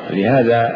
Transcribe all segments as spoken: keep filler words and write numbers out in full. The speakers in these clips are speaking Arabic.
لهذا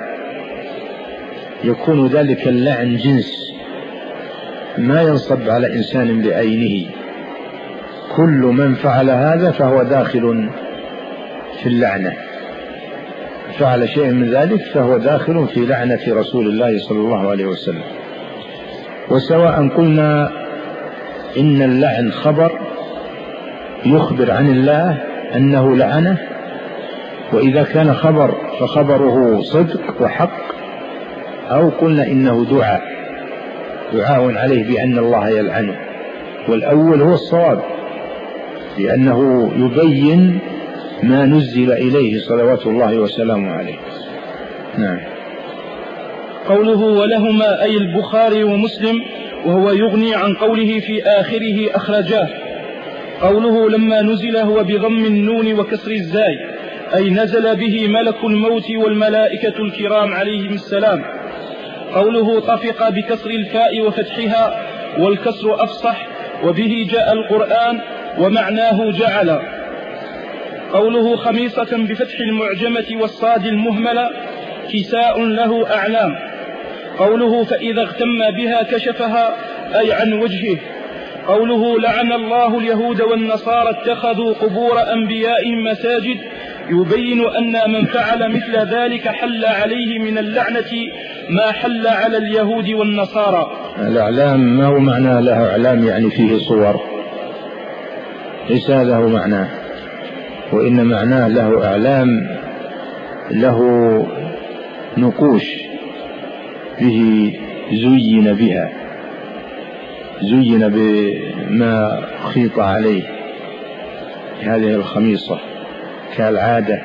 يكون ذلك اللعن جنس، ما ينصب على إنسان بعينه، كل من فعل هذا فهو داخل في اللعنة، فعل شيء من ذلك فهو داخل في لعنة رسول الله صلى الله عليه وسلم. وسواء قلنا إن اللعن خبر يخبر عن الله أنه لعنه، وإذا كان خبر فخبره صدق وحق، أو قلنا إنه دعاء دعاء عليه بأن الله يلعنه، والأول هو الصواب لأنه يبين ما نزل إليه صلوات الله وسلامه عليه. نعم. قوله ولهما أي البخاري ومسلم، وهو يغني عن قوله في آخره أخرجاه. قوله لما نزل هو بضم النون وكسر الزاي، أي نزل به ملك الموت والملائكة الكرام عليهم السلام. قوله طفق بكسر الفاء وفتحها، والكسر أفصح، وبه جاء القرآن ومعناه جعل. قوله خميصة بفتح المعجمة والصاد المهملة، كساء له أعلام. قوله فإذا اغتم بها كشفها، أي عن وجهه. قوله لعن الله اليهود والنصارى اتخذوا قبور أنبيائهم مساجد، يبين أن من فعل مثل ذلك حل عليه من اللعنة ما حل على اليهود والنصارى. الأعلام ما هو معناه له أعلام يعني فيه صور، ليس هذا هو معناه، وإن معناه له أعلام، له نقوش به زين بها، زين بما خيط عليه هذه الخميصة كالعادة،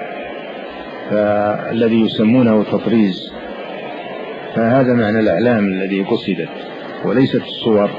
فالذي يسمونه تطريز، فهذا معنى الأعلام الذي قصدت وليست الصور.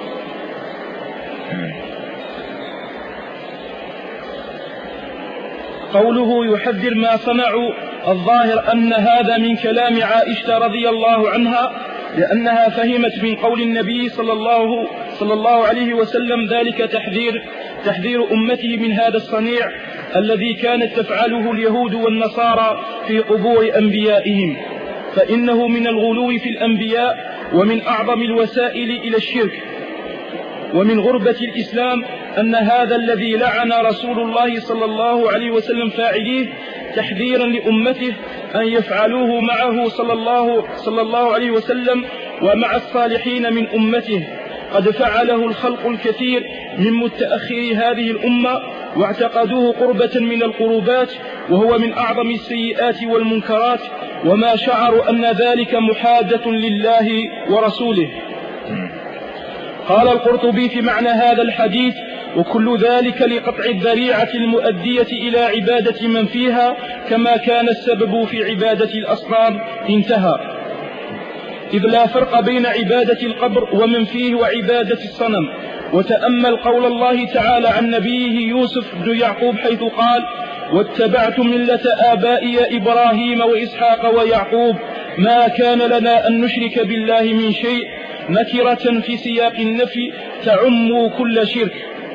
قوله يحذر ما صنعوا، الظاهر أن هذا من كلام عائشة رضي الله عنها، لأنها فهمت من قول النبي صلى الله, صلى الله عليه وسلم ذلك تحذير, تحذير أمته من هذا الصنيع الذي كانت تفعله اليهود والنصارى في قبور أنبيائهم، فإنه من الغلو في الأنبياء ومن أعظم الوسائل إلى الشرك. ومن غربة الإسلام أن هذا الذي لعن رسول الله صلى الله عليه وسلم فاعليه تحذيرا لأمته أن يفعلوه معه صلى الله, صلى الله عليه وسلم ومع الصالحين من أمته. قد فعله الخلق الكثير من متأخري هذه الأمة واعتقدوه قربة من القربات، وهو من أعظم السيئات والمنكرات، وما شعروا أن ذلك محادة لله ورسوله. قال القرطبي في معنى هذا الحديث: وكل ذلك لقطع الذريعة المؤدية إلى عبادة من فيها كما كان السبب في عبادة الأصنام. انتهى. إذ لا فرق بين عبادة القبر ومن فيه وعبادة الصنم. وتأمل قول الله تعالى عن نبيه يوسف بن يعقوب حيث قال: واتبعت ملة آبائي إبراهيم وإسحاق ويعقوب ما كان لنا أن نشرك بالله من شيء، نكرة في سياق النفي تعم كل شرك.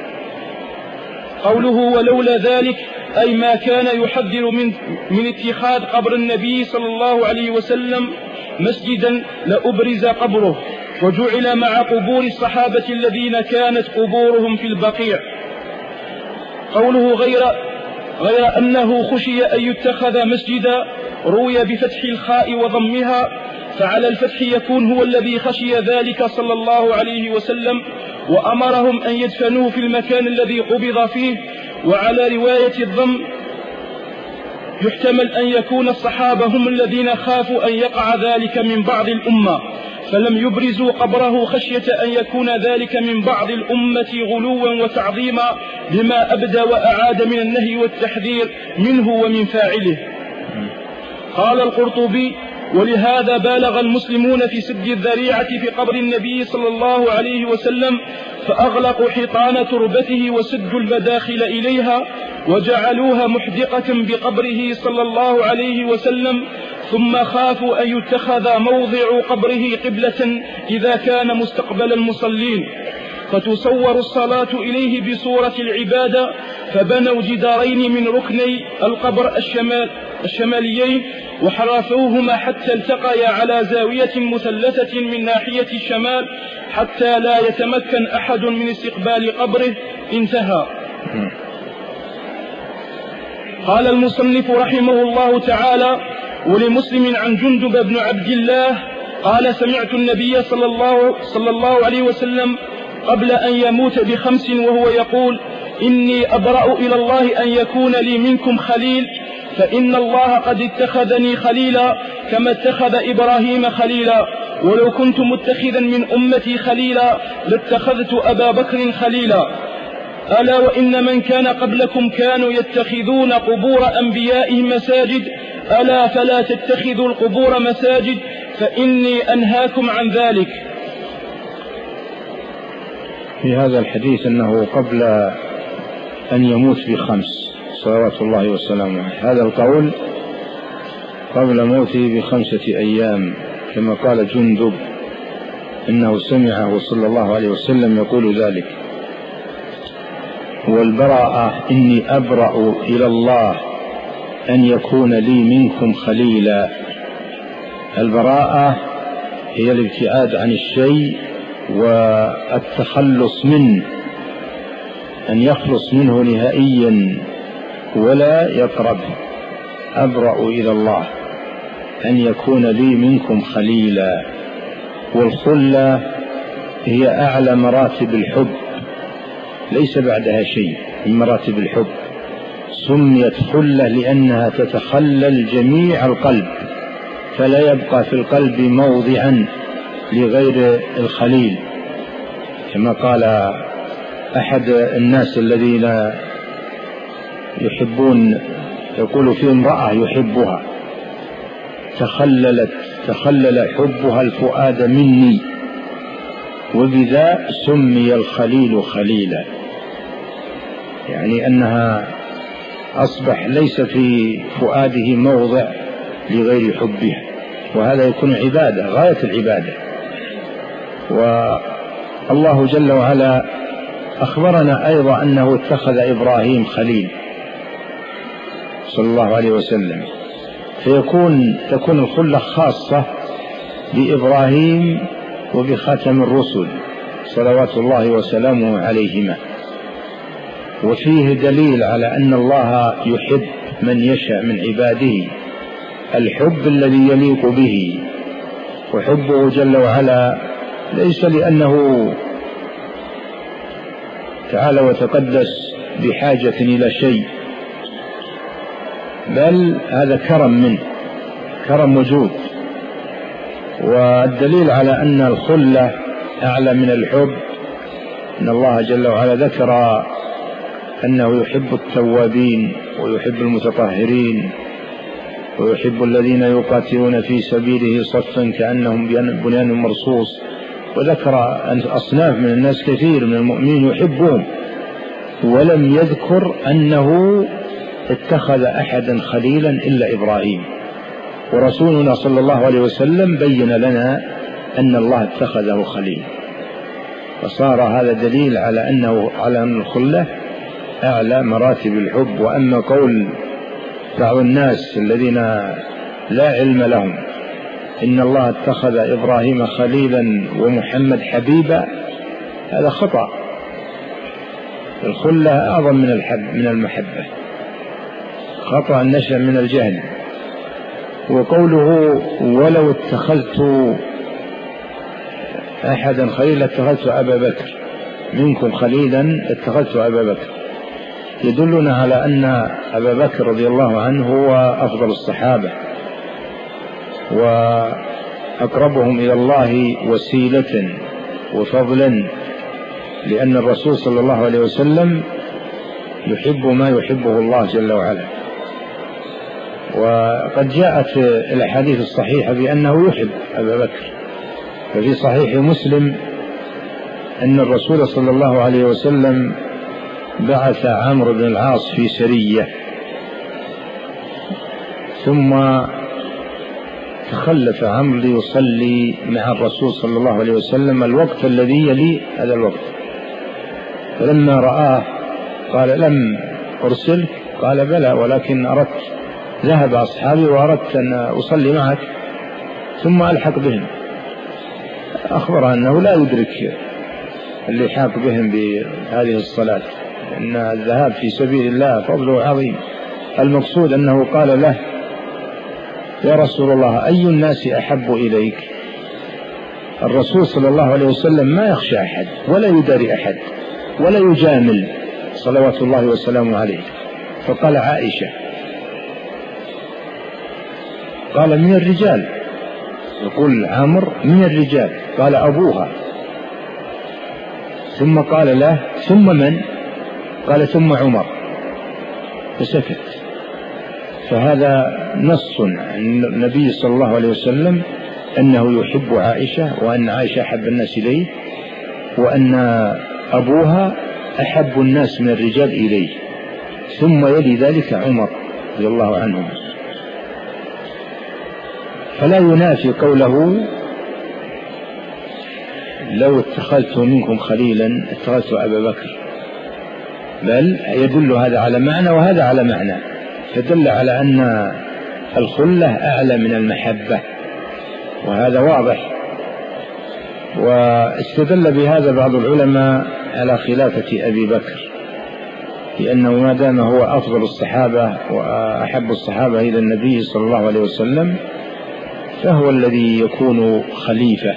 قوله ولولا ذلك أي ما كان يحذر من, من اتخاذ قبر النبي صلى الله عليه وسلم مسجدا لأبرز قبره وجعل مع قبور الصحابة الذين كانت قبورهم في البقيع. قوله غير, غير أنه خشي أن يتخذ مسجدا روي بفتح الخاء وضمها، فعلى الفتح يكون هو الذي خشي ذلك صلى الله عليه وسلم وأمرهم أن يدفنوه في المكان الذي قبض فيه. وعلى رواية الضم يحتمل أن يكون الصحابة هم الذين خافوا أن يقع ذلك من بعض الأمة فلم يبرزوا قبره خشية أن يكون ذلك من بعض الأمة غلوا وتعظيما لما أبدى وأعاد من النهي والتحذير منه ومن فاعله. قال القرطبي: ولهذا بالغ المسلمون في سد الذريعة في قبر النبي صلى الله عليه وسلم، فأغلقوا حيطان تربته وسدوا المداخل إليها وجعلوها محدقة بقبره صلى الله عليه وسلم، ثم خافوا أن يتخذ موضع قبره قبلة إذا كان مستقبل المصلين فتصور الصلاة إليه بصورة العبادة، فبنوا جدارين من ركني القبر الشمال الشماليين وحرفوهما حتى التقيا على زاوية مثلثة من ناحية الشمال حتى لا يتمكن أحد من استقبال قبره. انتهى. قال المصنف رحمه الله تعالى: ولمسلم عن جندب بن عبد الله قال: سمعت النبي صلى الله, صلى الله عليه وسلم قبل أن يموت بخمس وهو يقول: إني أبرأ إلى الله أن يكون لي منكم خليل، فإن الله قد اتخذني خليلا كما اتخذ إبراهيم خليلا، ولو كنت متخذا من أمتي خليلا لاتخذت أبا بكر خليلا. ألا وإن من كان قبلكم كانوا يتخذون قبور أنبيائهم مساجد، ألا فلا تتخذوا القبور مساجد فإني أنهاكم عن ذلك. في هذا الحديث أنه قبل أن يموت بخمس صلوات الله وسلامه، هذا القول قبل موته بخمسة أيام، كما قال جندب إنه سمعه صلى الله عليه وسلم يقول ذلك. والبراءة: إني أبرأ إلى الله أن يكون لي منكم خليلا. البراءة هي الابتعاد عن الشيء والتخلص منه، أن يخلص منه نهائيا ولا يقربه. أبرأ إلى الله أن يكون لي منكم خليلا. والخلة هي أعلى مراتب الحب، ليس بعدها شيء من مراتب الحب. سميت خلة لأنها تتخلل جميع القلب، فلا يبقى في القلب موضعا لغير الخليل، كما قال أحد الناس الذين يحبون، يقول في امرأة يحبها تخللت تخلل حبها الفؤاد مني، وبذا سمي الخليل خليلا، يعني أنها أصبح ليس في فؤاده موضع لغير حبها، وهذا يكون عبادة غاية العبادة. والله جل وعلا أخبرنا أيضا أنه اتخذ إبراهيم خليل صلى الله عليه وسلم، فيكون تكون الخلة خاصة بإبراهيم وبخاتم الرسل صلوات الله وسلامه عليهما. وفيه دليل على أن الله يحب من يشاء من عباده الحب الذي يليق به، وحبه جل وعلا ليس لأنه تعالى وتقدس بحاجة إلى شيء، بل هذا كرم منه، كرم وجود. والدليل على أن الخلة أعلى من الحب أن الله جل وعلا ذكر أنه يحب التوابين ويحب المتطهرين ويحب الذين يقاتلون في سبيله صفا كأنهم بنيان مرصوص، وذكر أن أصناف من الناس كثير من المؤمنين يحبهم، ولم يذكر أنه اتخذ أحدا خليلا إلا إبراهيم. ورسولنا صلى الله عليه وسلم بين لنا أن الله اتخذه خليل، فصار هذا دليل على أنه على أن الخلة أعلى مراتب الحب. وأما قول بعض الناس الذين لا علم لهم إن الله اتخذ إبراهيم خليلا ومحمد حبيبا، هذا خطأ. الخلة أعظم من الحب من المحبة، خطأ نشأ من الجهل. وقوله ولو اتخذت أحدا خليلا اتخذت أبا بكر منكم خليلا اتخذت أبا بكر، يدلنا على أن أبا بكر رضي الله عنه هو أفضل الصحابة وأقربهم إلى الله وسيلة وفضلا، لأن الرسول صلى الله عليه وسلم يحب ما يحبه الله جل وعلا. وقد جاءت الأحاديث الصحيحة بأنه يحب أبا بكر، ففي صحيح مسلم أن الرسول صلى الله عليه وسلم بعث عمرو بن العاص في سرية، ثم تخلف عمرو ليصلي مع الرسول صلى الله عليه وسلم الوقت الذي يلي هذا الوقت، فلما رآه قال لم أرسلك؟ قال بلى ولكن أردت ذهب أصحابي وأردت أن أصلي معك ثم ألحق بهم. أخبر أنه لا يدرك اللحاق بهم بهذه الصلاة، إن الذهاب في سبيل الله فضله عظيم. المقصود أنه قال له: يا رسول الله، أي الناس أحب إليك؟ الرسول صلى الله عليه وسلم ما يخشى أحد ولا يداري أحد ولا يجامل صلوات الله وسلامه عليه، فقال: عائشة. قال: من الرجال. يقول عمرو: من الرجال. قال: أبوها. ثم قال له: ثم من؟ قال: ثم عمر. فسكت. فهذا نص عن النبي صلى الله عليه وسلم أنه يحب عائشة، وأن عائشة أحب الناس إليه، وأن أبوها أحب الناس من الرجال إليه، ثم يلي ذلك عمر رضي الله عنه. فلا ينافي قوله: لو اتخذت منكم خليلا اتخذت أبا بكر، بل يدل هذا على معنى وهذا على معنى، فدل على أن الخلة أعلى من المحبة، وهذا واضح. واستدل بهذا بعض العلماء على خلافة أبي بكر، لأنه ما دام هو أفضل الصحابة وأحب الصحابة إلى النبي صلى الله عليه وسلم فهو الذي يكون خليفة،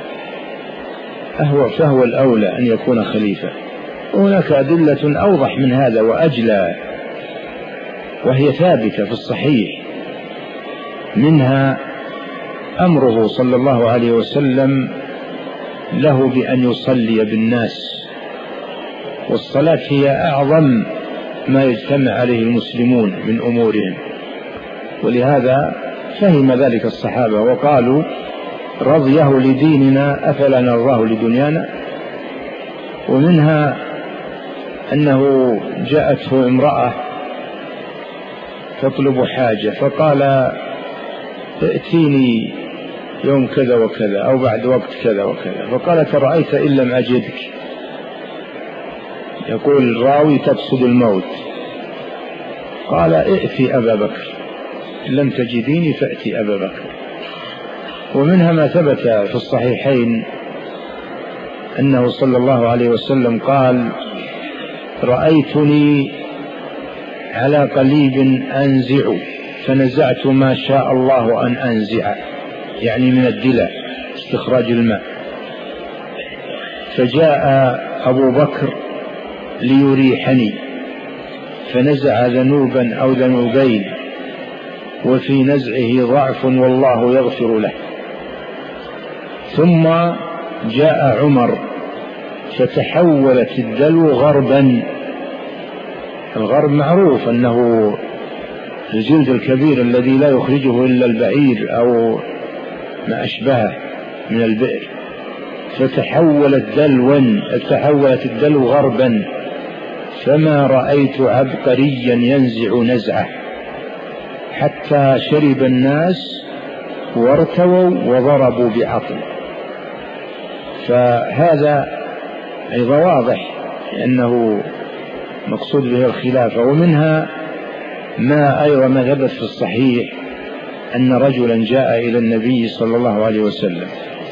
أهو فهو الأولى أن يكون خليفة. وهناك أدلة أوضح من هذا وأجلى، وهي ثابتة في الصحيح، منها أمره صلى الله عليه وسلم له بأن يصلي بالناس، والصلاة هي أعظم ما يجتمع عليه المسلمون من أمورهم، ولهذا فهم ذلك الصحابة وقالوا: رضيه لديننا أفلا نرضاه لدنيانا. ومنها أنه جاءته امرأة تطلب حاجة، فقال: ائتيني يوم كذا وكذا أو بعد وقت كذا وكذا، فقالت: رأيت إن لم أجدك. يقول الراوي: تقصد الموت. قال: ائتي أبا بكر، إن لم تجديني فأتي أبا بكر. ومنها ما ثبت في الصحيحين أنه صلى الله عليه وسلم قال: رأيتني على قليب أنزع فنزعت ما شاء الله أن أنزع، يعني من الدلة استخراج الماء، فجاء أبو بكر ليريحني فنزع ذنوبا أو ذنوبين وفي نزعه ضعف والله يغفر له. ثم جاء عمر فتحولت الدلو غربا. الغرب معروف أنه الجلد الكبير الذي لا يخرجه إلا البعير أو ما أشبهه من البئر، فتحولت دلوا تحولت الدلو غربا، فما رأيت عبقريا ينزع نزعه حتى شرب الناس وارتووا وضربوا بعطل. فهذا أيضا واضح أنه مقصود به الخلافة. ومنها ما أيضا ما ثبت في الصحيح أن رجلا جاء إلى النبي صلى الله عليه وسلم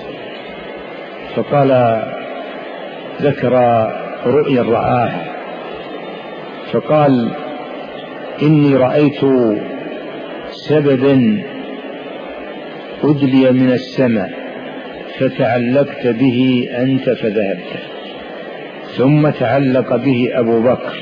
فقال، ذكر رؤيا رآها، فقال: إني رأيت سببا أدلي من السماء فتعلقت به أنت فذهبت، ثم تعلق به أبو بكر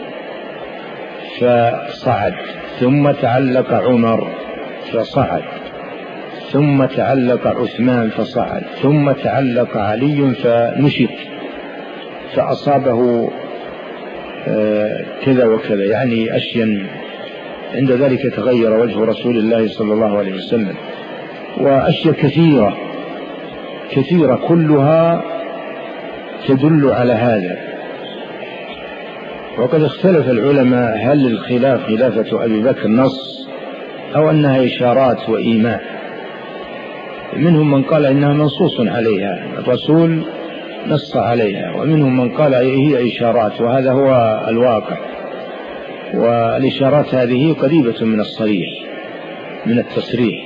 فصعد، ثم تعلق عمر فصعد، ثم تعلق عثمان فصعد، ثم تعلق علي فنشط فأصابه كذا وكذا، يعني أشياء. عند ذلك تغير وجه رسول الله صلى الله عليه وسلم. وأشياء كثيرة كثيرة كلها تدل على هذا. وقد اختلف العلماء هل الخلاف خلافة أبي بكر نص أو أنها إشارات وإيماء. منهم من قال إنها منصوص عليها، الرسول نص عليها، ومنهم من قال هي إشارات، وهذا هو الواقع والإشارات هذه قريبة من الصريح من التصريح.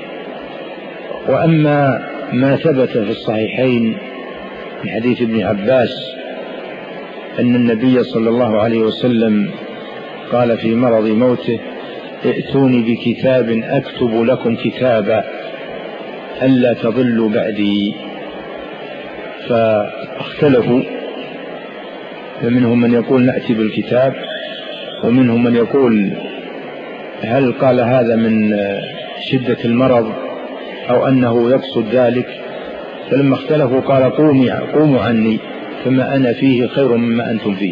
وأما ما ثبت في الصحيحين من حديث ابن عباس أن النبي صلى الله عليه وسلم قال في مرض موته: ائتوني بكتاب أكتب لكم كتابا ألا تضلوا بعدي. فاختلفوا، فمنهم من يقول نأتي بالكتاب، ومنهم من يقول هل قال هذا من شدة المرض أو أنه يقصد ذلك. فلما اختلفوا قال: قوموا قوموا عني فما أنا فيه خير مما أنتم فيه،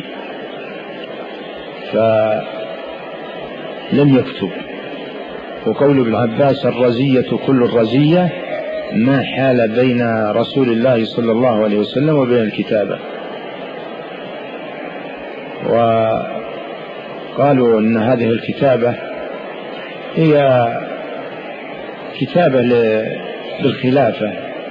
فلم يكتب. وقول ابن عباس: الرزية كل الرزية ما حال بين رسول الله صلى الله عليه وسلم وبين الكتابة. وقالوا أن هذه الكتابة هي كتابة للخلافة،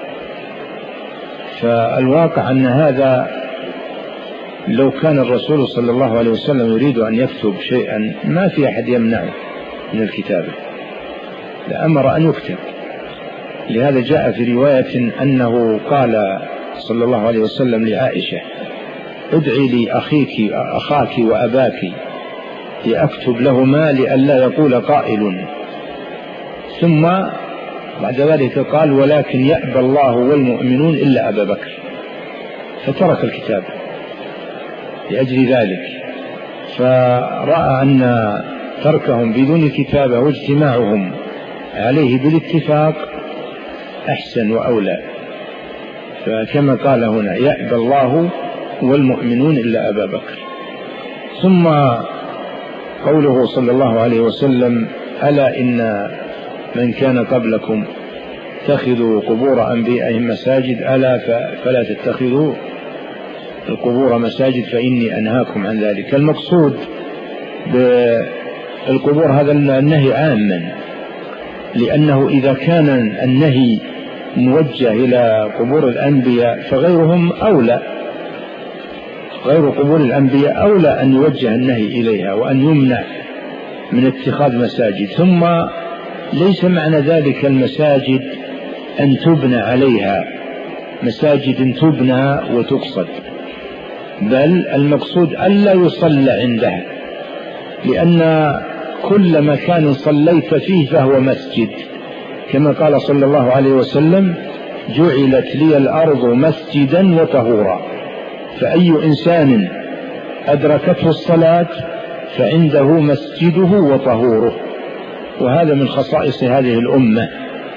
فالواقع أن هذا لو كان الرسول صلى الله عليه وسلم يريد أن يكتب شيئا ما في أحد يمنعه من الكتابة، لأمر أن يكتب. لهذا جاء في رواية أنه قال صلى الله عليه وسلم لعائشة: ادعي لي أخيك أخاك وأباك لأكتب لهما لئلا يقول قائل. ثم بعد ذلك قال: ولكن يأبى الله والمؤمنون إلا أبا بكر. فترك الكتاب لأجل ذلك، فرأى أن تركهم بدون كتابة واجتماعهم عليه بالاتفاق أحسن وأولى. فكما قال هنا: يأبى الله والمؤمنون إلا أبا بكر. ثم قوله صلى الله عليه وسلم: ألا إن من كان قبلكم اتخذوا قبور أنبيائهم مساجد ألا فلا تتخذوا القبور مساجد فإني أنهاكم عن ذلك. المقصود بالقبور هذا النهي عاما، لأنه إذا كان النهي موجه إلى قبور الأنبياء فغيرهم أولى، غير قبور الأنبياء أولى أن يوجه النهي إليها وأن يمنع من اتخاذ مساجد. ثم ليس معنى ذلك المساجد أن تبنى عليها، مساجد تبنى وتقصد، بل المقصود ألا يصلى عندها، لأن كل مكان صليت فيه فهو مسجد، كما قال صلى الله عليه وسلم: جعلت لي الأرض مسجدا وطهورا. فأي إنسان أدركته الصلاة فعنده مسجده وطهوره، وهذا من خصائص هذه الأمة.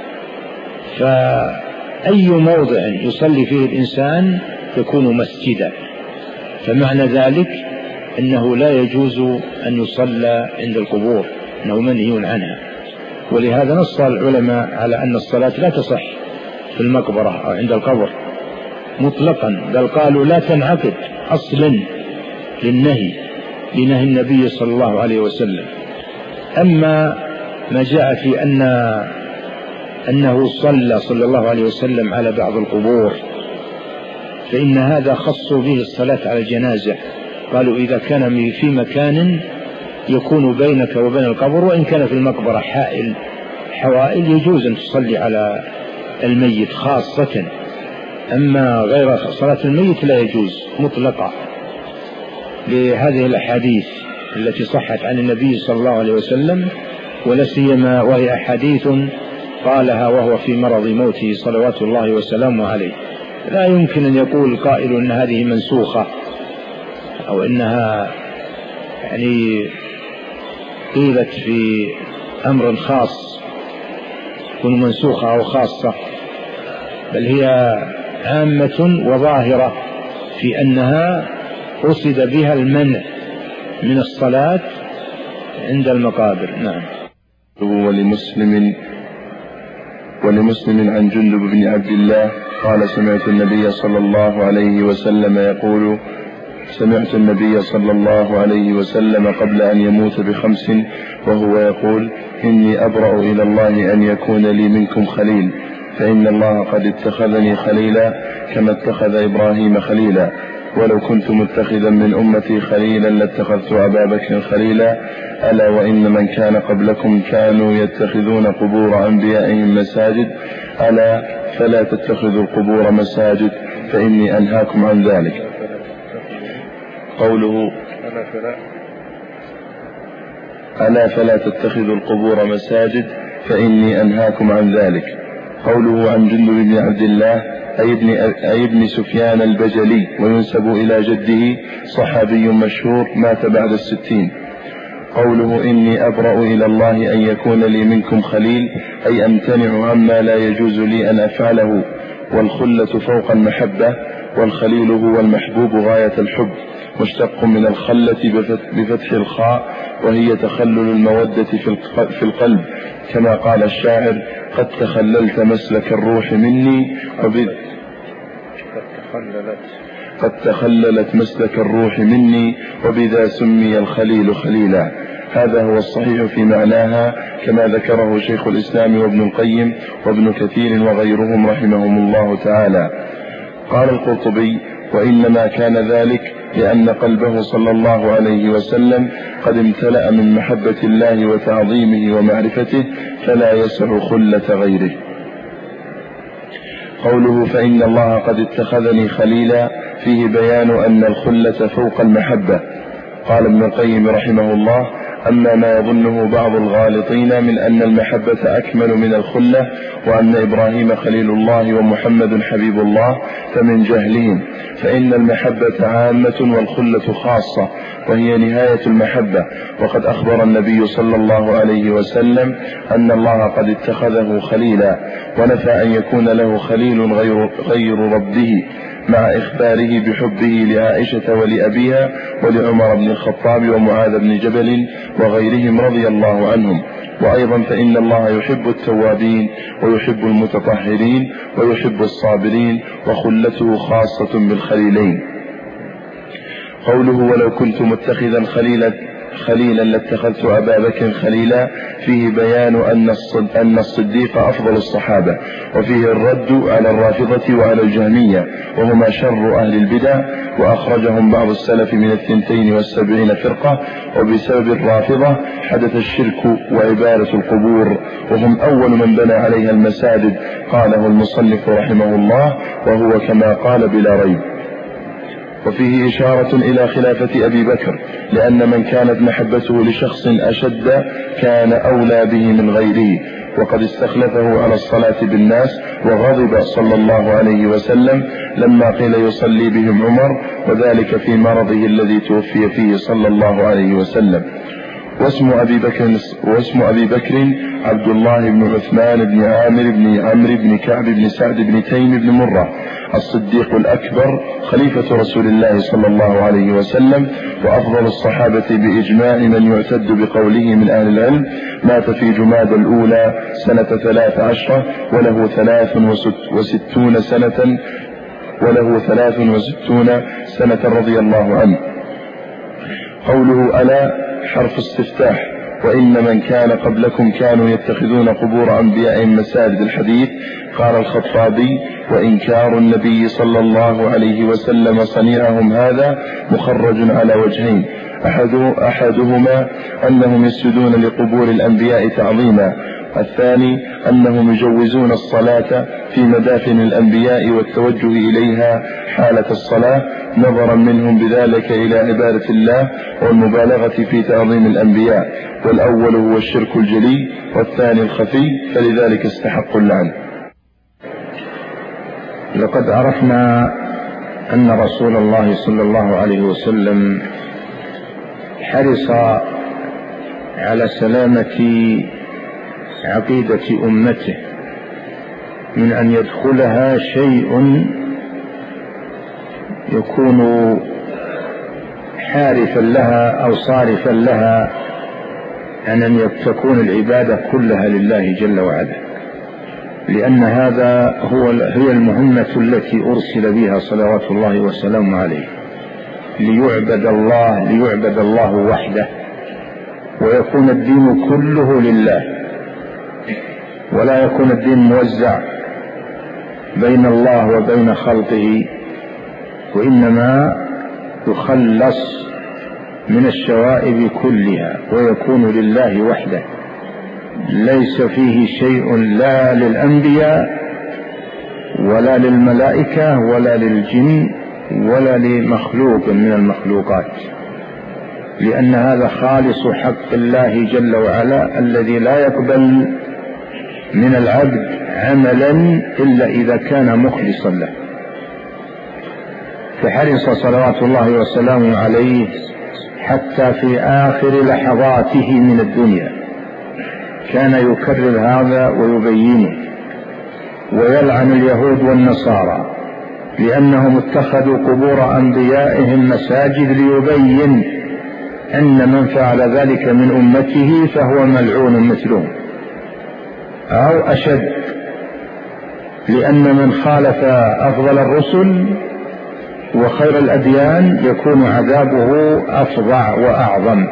فأي موضع يصلي فيه الإنسان يكون مسجدا، فمعنى ذلك أنه لا يجوز أن يصلى عند القبور، أنه منهي عنها. ولهذا نص العلماء على أن الصلاة لا تصح في المقبرة أو عند القبر مطلقا، بل قالوا لا تنعقد أصلا للنهي لنهي النبي صلى الله عليه وسلم. أما ما جاء في أن أنه صلى صلى الله عليه وسلم على بعض القبور فإن هذا خص به الصلاة على الجنازة. قالوا إذا كان في مكان يكون بينك وبين القبر، وإن كان في المقبرة حائل حوائل، يجوز أن تصلي على الميت خاصة. أما غير صلاة الميت لا يجوز مطلقا، لهذه الأحاديث التي صحت عن النبي صلى الله عليه وسلم، ولا سيما وهي أحاديث قالها وهو في مرض موته صلوات الله وسلامه عليه. لا يمكن أن يقول قائل أن هذه منسوخة أو أنها يعني قيلت في أمر خاص تكون منسوخة أو خاصة، بل هي عامة وظاهرة في أنها قصد بها المنع من الصلاة عند المقابر. نعم. ولمسلم ولمسلم عن جندب بن عبد الله قال: سمعت النبي صلى الله عليه وسلم يقول سمعت النبي صلى الله عليه وسلم قبل أن يموت بخمس وهو يقول: إني أبرأ إلى الله أن يكون لي منكم خليل، فإن الله قد اتخذني خليلا كما اتخذ إبراهيم خليلا، ولو كنت متخذا من أمتي خليلا لاتخذت أبا بكر خليلا ألا وإن من كان قبلكم كانوا يتخذون قبور أنبيائهم مساجد ألا فلا تتخذوا القبور مساجد فإني أنهاكم عن ذلك. قوله ألا فلا تتخذوا القبور مساجد فإني أنهاكم عن ذلك. قوله عن جندب بن عبد الله أي ابن, أي ابن سفيان البجلي وينسب إلى جده صحابي مشهور مات بعد الستين. قوله إني أبرأ إلى الله أن يكون لي منكم خليل أي أمتنع عما لا يجوز لي أن أفعله، والخلة فوق المحبة، والخليل هو المحبوب غاية الحب، مشتق من الخلة بفتح الخاء وهي تخلل المودة في القلب، كما قال الشاعر قد تخللت مسلك الروح مني وبذ قد تخللت مسلك الروح مني وبذا سمي الخليل خليلا. هذا هو الصحيح في معناها كما ذكره شيخ الإسلام وابن القيم وابن كثير وغيرهم رحمهم الله تعالى. قال القرطبي وإنما كان ذلك لأن قلبه صلى الله عليه وسلم قد امتلأ من محبة الله وتعظيمه ومعرفته فلا يسع خلة غيره. قوله فإن الله قد اتخذني خليلا فيه بيان أن الخلة فوق المحبة. قال ابن القيم رحمه الله أما ما يظنه بعض الغالطين من أن المحبة أكمل من الخلة وأن إبراهيم خليل الله ومحمد حبيب الله فمن جهلهم، فإن المحبة عامة والخلة خاصة وهي نهاية المحبة. وقد أخبر النبي صلى الله عليه وسلم أن الله قد اتخذه خليلا، ونفى أن يكون له خليل غير, غير ربه، مع إخباره بحبه لعائشة ولأبيها ولعمر بن الخطاب ومعاذ بن جبل وغيرهم رضي الله عنهم. وأيضا فإن الله يحب التوابين ويحب المتطهرين ويحب الصابرين، وخلته خاصة بالخليلين. قوله ولو كنت متخذا خليلا خليلا لاتخذت أبا بكر خليلا فيه بيان أن الصديق أفضل الصحابة، وفيه الرد على الرافضة وعلى الجهمية وهما شر أهل البدع، وأخرجهم بعض السلف من الثنتين والسبعين فرقة، وبسبب الرافضة حدث الشرك وعبادة القبور، وهم أول من بنى عليها المساجد. قاله المصنف رحمه الله وهو كما قال بلا ريب. وفيه إشارة إلى خلافة أبي بكر، لأن من كانت محبته لشخص أشد كان أولى به من غيره، وقد استخلفه على الصلاة بالناس، وغضب صلى الله عليه وسلم لما قيل يصلي بهم عمر، وذلك في مرضه الذي توفي فيه صلى الله عليه وسلم. واسم أبي بكر, واسم أبي بكر عبد الله بن عثمان بن عامر بن عمرو بن كعب بن سعد بن تيم بن مرة الصديق الأكبر خليفة رسول الله صلى الله عليه وسلم، وأفضل الصحابة بإجماع من يعتد بقوله من أهل العلم. مات في جماد الأولى سنة ثلاث عشرة وله ثلاث وستون سنة وله ثلاث وستون سنة رضي الله عنه. قوله ألا حرف استفتاح وإن من كان قبلكم كانوا يتخذون قبور أنبيائهم مساجد الحديث. قال الخطابي وإنكار النبي صلى الله عليه وسلم صنيعهم هذا مخرج على وجهين، أحدهما أنهم يسجدون لقبور الأنبياء تعظيما، الثاني أنهم يجوزون الصلاة في مدافن الأنبياء والتوجه إليها حالة الصلاة، نظرا منهم بذلك إلى عبادة الله والمبالغة في تعظيم الأنبياء، والأول هو الشرك الجلي والثاني الخفي، فلذلك استحقوا اللعن. لقد عرفنا أن رسول الله صلى الله عليه وسلم حرص على سلامة عقيدة أمته من أن يدخلها شيء يكون حارفا لها أو صارفا لها عن أن تكون العبادة كلها لله جل وعلا، لأن هذا هو هي المهمة التي أرسل بها صلوات الله وسلامه عليه، ليعبد الله ليعبد الله وحده، ويكون الدين كله لله، ولا يكون الدين موزع بين الله وبين خلقه، وإنما يخلص من الشوائب كلها ويكون لله وحده، ليس فيه شيء لا للأنبياء ولا للملائكة ولا للجن ولا لمخلوق من المخلوقات، لأن هذا خالص حق الله جل وعلا الذي لا يقبل من العبد عملا إلا إذا كان مخلصا له. فحرص صلوات الله وسلامه عليه حتى في آخر لحظاته من الدنيا كان يكرر هذا ويبينه، ويلعن اليهود والنصارى لأنهم اتخذوا قبور أنبيائهم مساجد، ليبين أن من فعل ذلك من أمته فهو ملعون مثلهم، أو أشد، لأن من خالف أفضل الرسل وخير الأديان يكون عذابه أفظع وأعظم.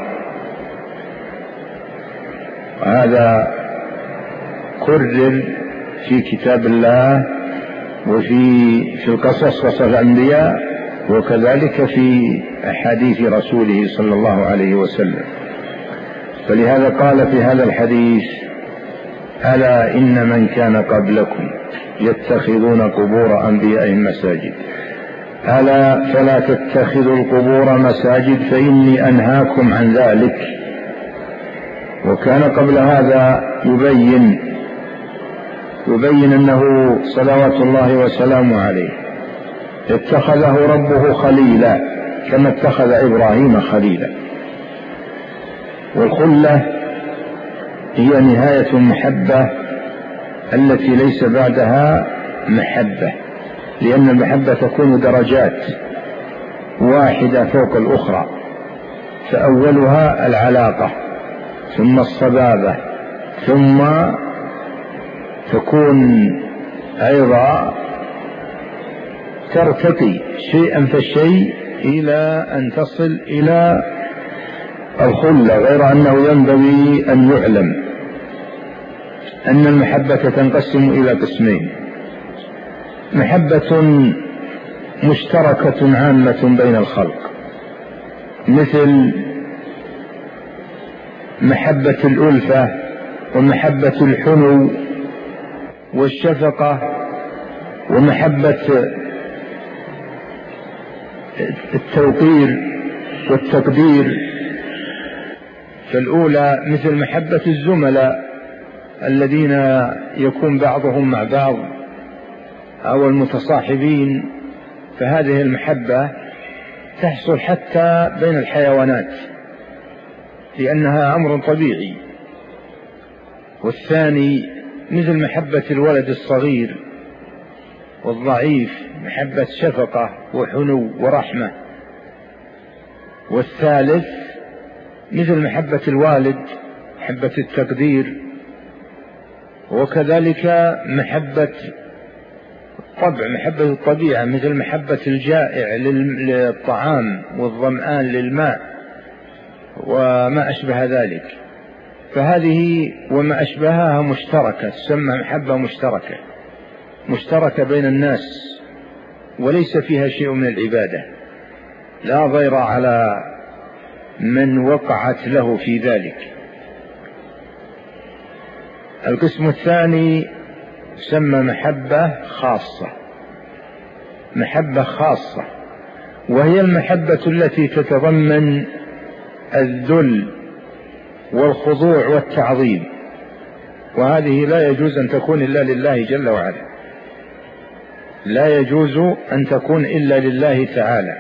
هذا كرر في كتاب الله وفي في القصص قصص الأنبياء، وكذلك في أحاديث رسوله صلى الله عليه وسلم. فلهذا قال في هذا الحديث: ألا إن من كان قبلكم يتخذون قبور أنبيائهم مساجد، ألا فلا تتخذوا القبور مساجد فإني أنهاكم عن ذلك. وكان قبل هذا يبين يبين أنه صلوات الله وسلامه عليه اتخذه ربه خليلا كما اتخذ إبراهيم خليلا. والخلة هي نهاية المحبة التي ليس بعدها محبة، لأن المحبة تكون درجات واحدة فوق الأخرى، فأولها العلاقة، ثم الصبابة، ثم تكون أيضا ترتقي شيئا فالشيء إلى أن تصل إلى الخلة. غير أنه ينبغي أن يعلم أن المحبة تنقسم إلى قسمين: محبة مشتركة عامة بين الخلق، مثل محبة الألفة ومحبة الحنو والشفقة ومحبة التوقير والتقدير. فالأولى مثل محبة الزملاء الذين يكون بعضهم مع بعض أو المتصاحبين، فهذه المحبة تحصل حتى بين الحيوانات لأنها أمر طبيعي. والثاني مثل محبة الولد الصغير والضعيف، محبة شفقة وحنو ورحمة. والثالث مثل محبة الوالد، محبة التقدير، وكذلك محبة الطبع، محبة الطبيعة، مثل محبة الجائع للطعام والظمآن للماء وما أشبه ذلك. فهذه وما أشبهها مشتركة، تسمى محبة مشتركة مشتركة بين الناس، وليس فيها شيء من العبادة، لا ضير على من وقعت له في ذلك. القسم الثاني يسمى محبة خاصة، محبة خاصة، وهي المحبة التي تتضمن الذل والخضوع والتعظيم، وهذه لا يجوز أن تكون إلا لله جل وعلا، لا يجوز أن تكون إلا لله تعالى،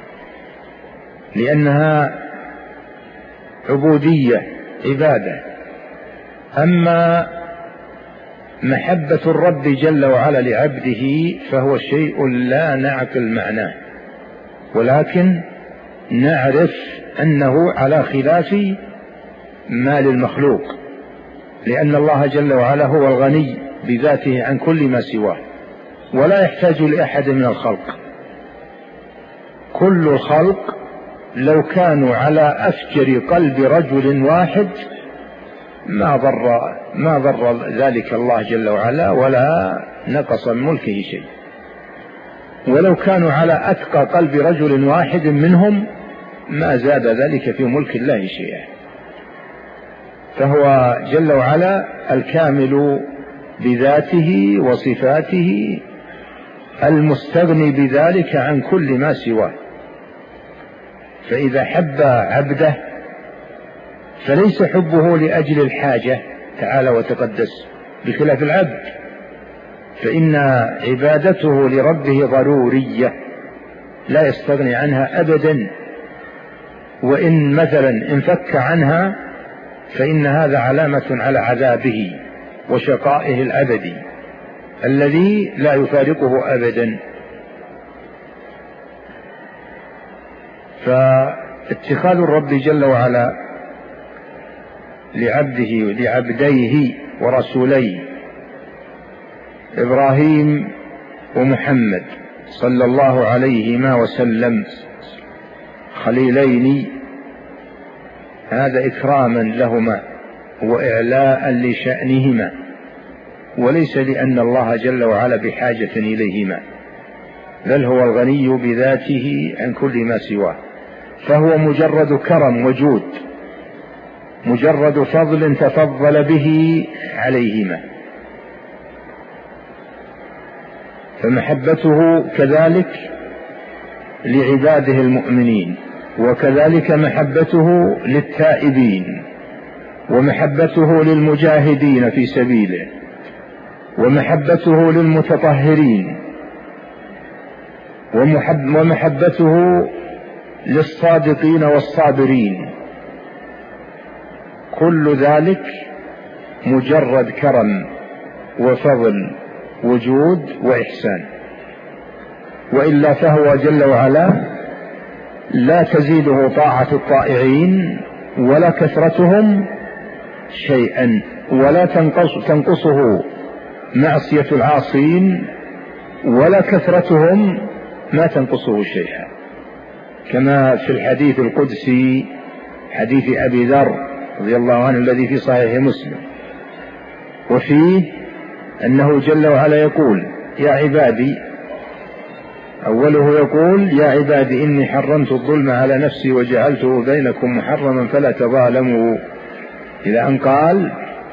لأنها عبودية عبادة. أما محبة الرب جل وعلا لعبده فهو شيء لا نعقل معناه، ولكن نعرف أنه على خلاف ما للمخلوق، لأن الله جل وعلا هو الغني بذاته عن كل ما سواه، ولا يحتاج لأحد من الخلق. كل الخلق لو كانوا على أفجر قلب رجل واحد ما ضر ما ضر ذلك الله جل وعلا ولا نقص من ملكه شيء. ولو كانوا على أتقى قلب رجل واحد منهم ما زاد ذلك في ملك الله شيئا. فهو جل وعلا الكامل بذاته وصفاته، المستغني بذلك عن كل ما سواه. فإذا حب عبده فليس حبه لأجل الحاجة تعالى وتقدس، بخلاف العبد فإن عبادته لربه ضرورية لا يستغني عنها أبدا، وإن مثلا انفك عنها فإن هذا علامة على عذابه وشقائه الأبدي الذي لا يفارقه أبدا. فاتخاذ الرب جل وعلا لعبده لعبديه ورسوليه إبراهيم ومحمد صلى الله عليهما وسلم خليلين، هذا إكراما لهما وإعلاء لشأنهما، وليس لأن الله جل وعلا بحاجة إليهما، بل هو الغني بذاته عن كل ما سواه، فهو مجرد كرم وجود، مجرد فضل تفضل به عليهما. فمحبته كذلك لعباده المؤمنين، وكذلك محبته للتائبين، ومحبته للمجاهدين في سبيله، ومحبته للمتطهرين، ومحبته للصادقين والصابرين. كل ذلك مجرد كرم وفضل وجود وإحسان، وإلا فهو جل وعلا لا تزيده طاعة الطائعين ولا كثرتهم شيئا، ولا تنقص تنقصه معصية العاصين، ولا كثرتهم ما تنقصه شيئا، كما في الحديث القدسي حديث أبي ذر رضي الله عنه الذي في صحيح مسلم، وفيه أنه جل وعلا يقول: يا عبادي، أوله يقول: يا عبادي إني حرمت الظلم على نفسي وجعلته بينكم محرما فلا تظالموا، إلى أن قال: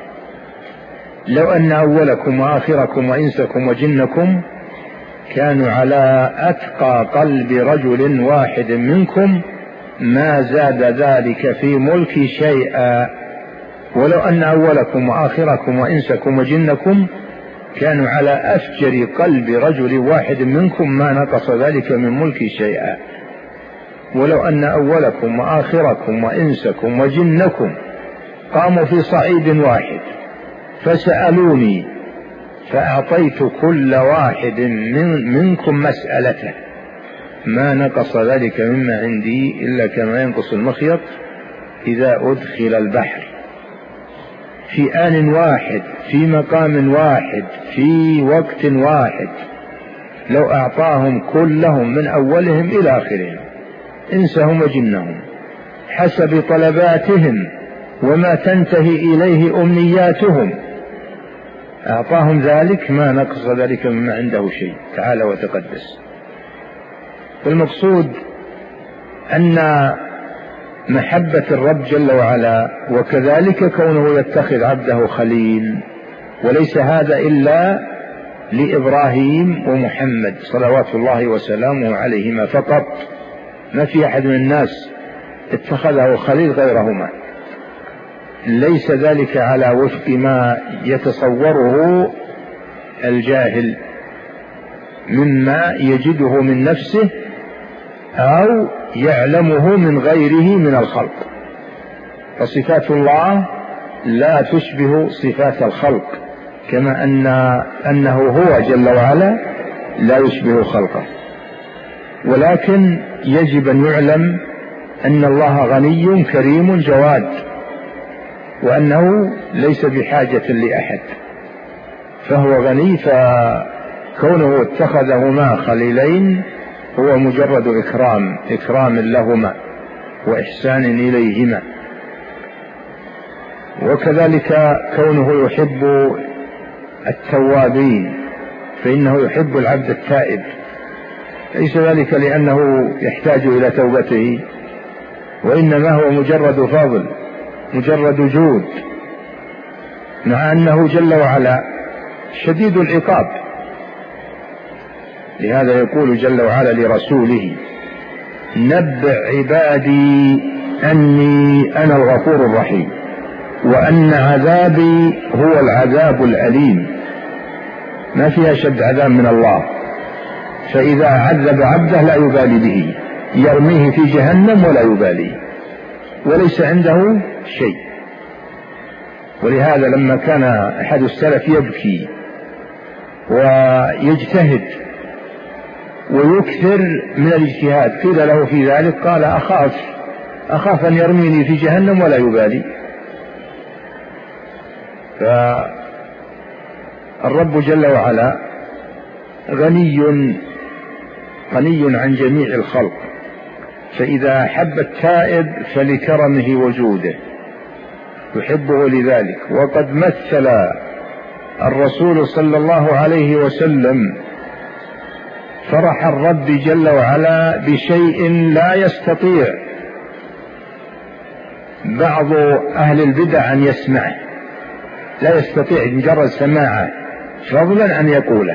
لو أن أولكم وآخركم وإنسكم وجنكم كانوا على أتقى قلب رجل واحد منكم ما زاد ذلك في ملكي شيئا، ولو أن أولكم وآخركم وإنسكم وجنكم كانوا على أفجر قلب رجل واحد منكم ما نقص ذلك من ملكي شيئا، ولو أن أولكم وآخركم وإنسكم وجنكم قاموا في صعيد واحد فسألوني فأعطيت كل واحد من منكم مسألته ما نقص ذلك مما عندي إلا كما ينقص المخيط إذا أدخل البحر، في آن واحد، في مقام واحد، في وقت واحد. لو أعطاهم كلهم من أولهم إلى آخرهم، إنسهم وجنهم، حسب طلباتهم وما تنتهي إليه أمنياتهم، أعطاهم ذلك ما نقص ذلك مما عنده شيء تعالى وتقدس. المقصود أن محبة الرب جل وعلا، وكذلك كونه يتخذ عبده خليل، وليس هذا إلا لإبراهيم ومحمد صلوات الله وسلامه عليهما فقط، ما في أحد من الناس اتخذه خليل غيرهما، ليس ذلك على وفق ما يتصوره الجاهل مما يجده من نفسه أو يعلمه من غيره من الخلق. فصفات الله لا تشبه صفات الخلق، كما أن أنه هو جل وعلا لا يشبه خلقه، ولكن يجب أن يعلم أن الله غني كريم جواد، وأنه ليس بحاجة لأحد، فهو غني، فكونه اتخذهما خليلين هو مجرد إكرام إكرام لهما وإحسان إليهما. وكذلك كونه يحب التوابين، فإنه يحب العبد التائب ليس ذلك لأنه يحتاج إلى توبته، وإنما هو مجرد فضل، مجرد جود، مع أنه جل وعلا شديد العقاب. لهذا يقول جل وعلا لرسوله: نبئ عبادي أني أنا الغفور الرحيم وأن عذابي هو العذاب الأليم. ما فيها شد عذاب من الله، فإذا عذب عبده لا يبالي به، يرميه في جهنم ولا يبالي، وليس عنده شيء. ولهذا لما كان أحد السلف يبكي ويجتهد ويكثر من الاجتهاد، قيل له في ذلك قال: أخاف أخاف أن يرميني في جهنم ولا يبالي. فالرب جل وعلا غني غني عن جميع الخلق، فإذا أحب التائب فلكرمه وجوده يحبه لذلك. وقد مثل الرسول صلى الله عليه وسلم فرح الرب جل وعلا بشيء لا يستطيع بعض أهل البدع أن يسمعه، لا يستطيع مجرد سماعه فضلا أن يقوله،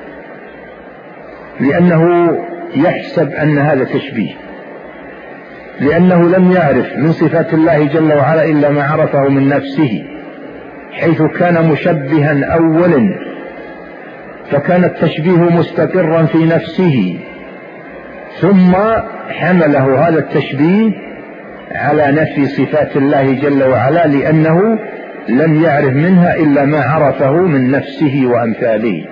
لأنه يحسب أن هذا تشبيه، لأنه لم يعرف من صفات الله جل وعلا إلا ما عرفه من نفسه، حيث كان مشبها أولا، فكان التشبيه مستقرا في نفسه، ثم حمله هذا التشبيه على نفي صفات الله جل وعلا، لأنه لم يعرف منها إلا ما عرفه من نفسه وأمثاله.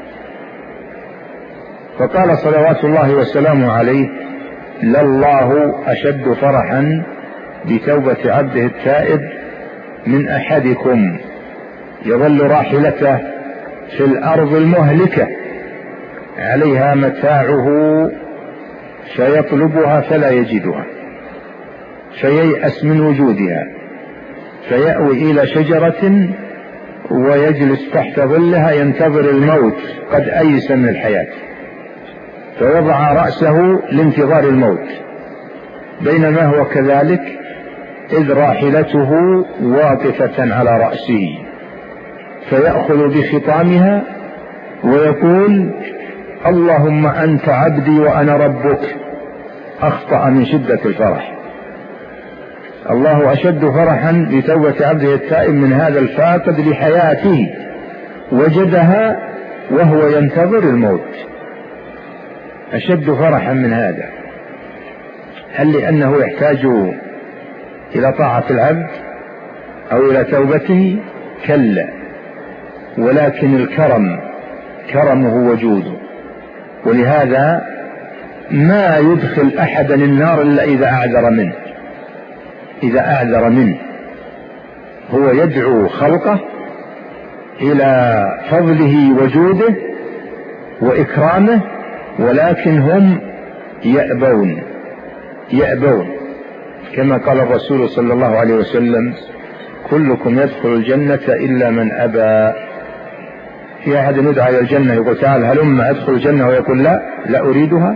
فقال صلوات الله وسلامه عليه: لله أشد فرحا بتوبة عبده التائب من أحدكم يظل راحلته في الأرض المهلكة عليها متاعه فيطلبها فلا يجدها، فييأس من وجودها، فيأوي إلى شجرة ويجلس تحت ظلها ينتظر الموت، قد أيس من الحياة، فوضع رأسه لانتظار الموت، بينما هو كذلك إذ راحلته واقفة على رأسه، فيأخذ بخطامها ويقول: اللهم أنت عبدي وأنا ربك. أخطأ من شدة الفرح. الله أشد فرحا بتوبة عبده التائب من هذا الفاقد لحياته، وجدها وهو ينتظر الموت، أشد فرحا من هذا. هل لأنه يحتاج إلى طاعة العبد أو إلى توبته؟ كلا، ولكن الكرم كرمه وجوده. ولهذا ما يدخل أحدا النار إلا إذا أعذر منه، إذا أعذر منه. هو يدعو خلقه إلى فضله وجوده وإكرامه، ولكن هم يأبون يأبون كما قال الرسول صلى الله عليه وسلم: كلكم يدخل الجنة إلا من أبى. في أحد يدعى إلى الجنة يقول: تعال هلم أدخل الجنة، ويقول: لا لا أريدها.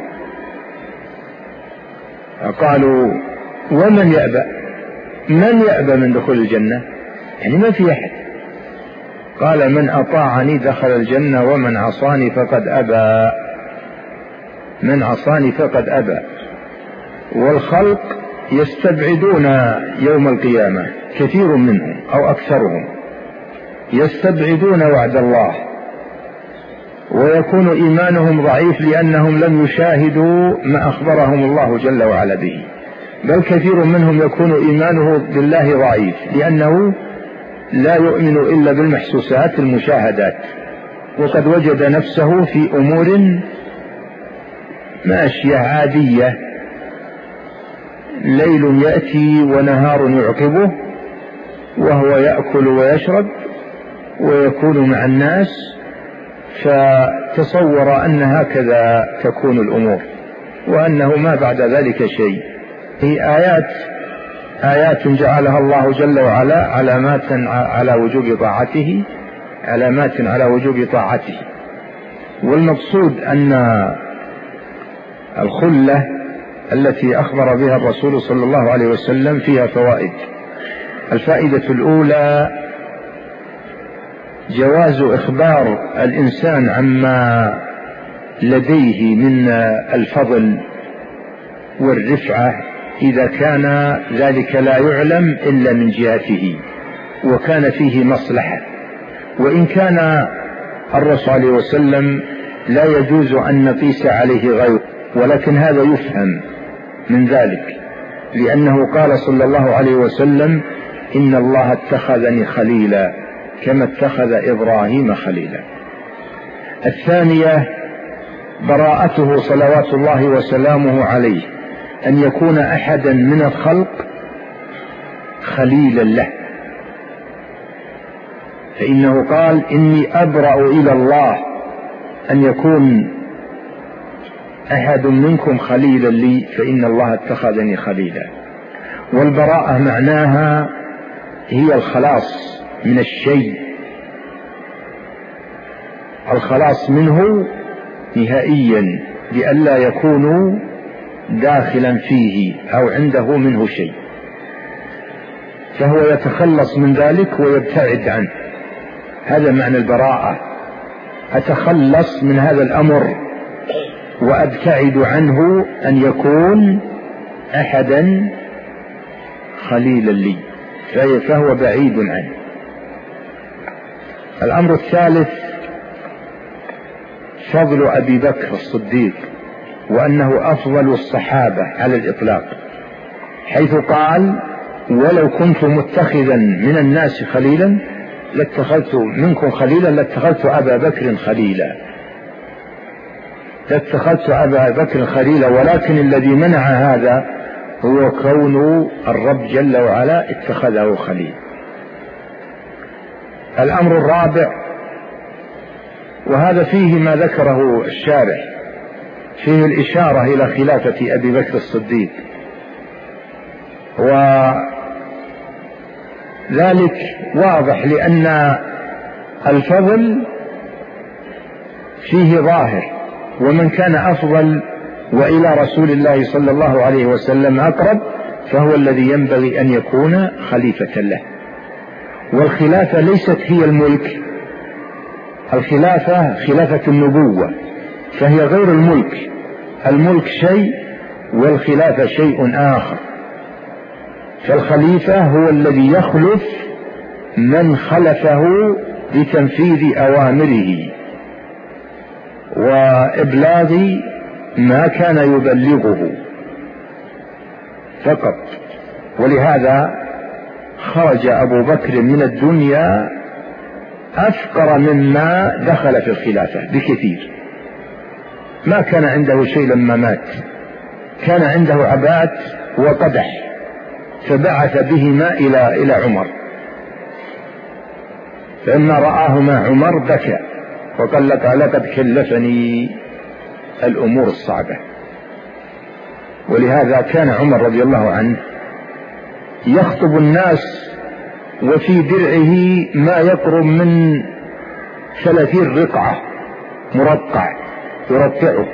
قالوا: ومن يأبى؟ من يأبى من دخول الجنة؟ يعني ما في أحد. قال: من أطاعني دخل الجنة ومن عصاني فقد أبى. من عصاني فقد أبى. والخلق يستبعدون يوم القيامة، كثير منهم أو أكثرهم يستبعدون وعد الله، ويكون إيمانهم ضعيف لأنهم لم يشاهدوا ما أخبرهم الله جل وعلا به. بل كثير منهم يكون إيمانه بالله ضعيف لأنه لا يؤمن إلا بالمحسوسات المشاهدات، وقد وجد نفسه في أمور ماشية عادية، ليل يأتي ونهار يعقبه، وهو يأكل ويشرب ويكون مع الناس، فتصور أن هكذا تكون الأمور، وأنه ما بعد ذلك شيء. هي آيات آيات جعلها الله جل وعلا علامات على وجوب طاعته، علامات على وجوب طاعته. والمقصود أن الخلة التي أخبر بها الرسول صلى الله عليه وسلم فيها فوائد. الفائدة الأولى جواز إخبار الإنسان عما لديه من الفضل والرفعة إذا كان ذلك لا يعلم إلا من جهته وكان فيه مصلحة، وإن كان الرسول عليه وسلم لا يجوز أن نقيس عليه غيره، ولكن هذا يفهم من ذلك، لأنه قال صلى الله عليه وسلم: إن الله اتخذني خليلا كما اتخذ إبراهيم خليلا. الثانية براءته صلوات الله وسلامه عليه أن يكون أحدا من الخلق خليلا له، فإنه قال: إني أبرأ إلى الله أن يكون أحد منكم خليلا لي فإن الله اتخذني خليلا. والبراءة معناها هي الخلاص من الشيء، الخلاص منه نهائيا لئلا يكون داخلا فيه أو عنده منه شيء، فهو يتخلص من ذلك ويبتعد عنه. هذا معنى البراءة، أتخلص من هذا الأمر وأبتعد عنه أن يكون أحدا خليلا لي، فهو بعيد عنه. الأمر الثالث فضل أبي بكر الصديق، وأنه أفضل الصحابة على الإطلاق، حيث قال: ولو كنت متخذا من الناس خليلا لاتخذت منكم خليلا لاتخذت أبا بكر خليلا لاتخذت أبا بكر خليلا ولكن الذي منع هذا هو كون الرب جل وعلا اتخذه خليل. الأمر الرابع، وهذا فيه ما ذكره الشارح، فيه الإشارة إلى خلافة أبي بكر الصديق، وذلك واضح لأن الفضل فيه ظاهر، ومن كان أفضل وإلى رسول الله صلى الله عليه وسلم أقرب فهو الذي ينبغي أن يكون خليفة له. والخلافة ليست هي الملك، الخلافة خلافة النبوة، فهي غير الملك، الملك شيء والخلافة شيء آخر. فالخليفة هو الذي يخلف من خلفه بتنفيذ أوامره وإبلاغ ما كان يبلغه فقط. ولهذا خرج أبو بكر من الدنيا أفقر مما دخل في الخلافة بكثير، ما كان عنده شيء لما مات، كان عنده عبات وقدح فبعث بهما إلى إلى عمر، فلما رآهما عمر بكى وقال: لقد كلفني الأمور الصعبة. ولهذا كان عمر رضي الله عنه يخطب الناس وفي درعه ما يقرب من ثلاثين رقعة مرقع يرقعه،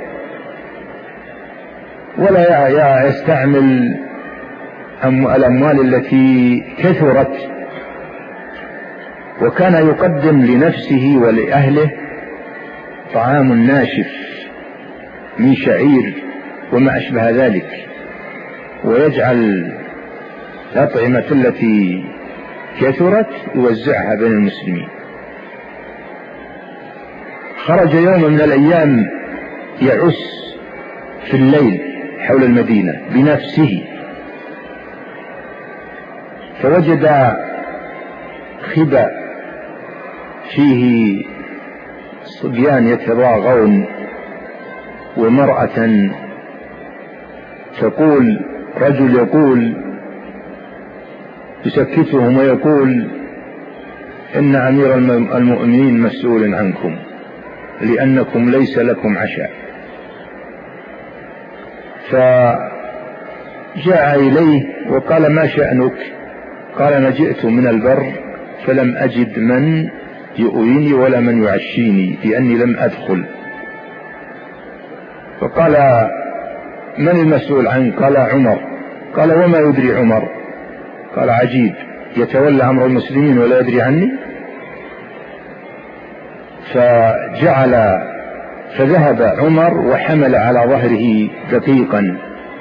ولا يستعمل الأموال التي كثرت، وكان يقدم لنفسه ولأهله طعام ناشف من شعير وما أشبه ذلك، ويجعل الأطعمة التي كثرت يوزعها بين المسلمين. خرج يوم من الأيام يعس في الليل حول المدينة بنفسه، فوجد خبأ فيه صبيان يتراغون ومرأة تقول، رجل يقول يسكتهم ويقول: إن أمير المؤمنين مسؤول عنكم لأنكم ليس لكم عشاء. فجاء إليه وقال: ما شأنك؟ قال: أنا جئت من البر فلم أجد من يؤويني ولا من يعشيني لأني لم أدخل. فقال من المسؤول عنه؟ قال عمر. قال وما يدري عمر؟ قال عجيب، يتولى أمر المسلمين ولا يدري عني؟ فجعل فذهب عمر وحمل على ظهره دقيقا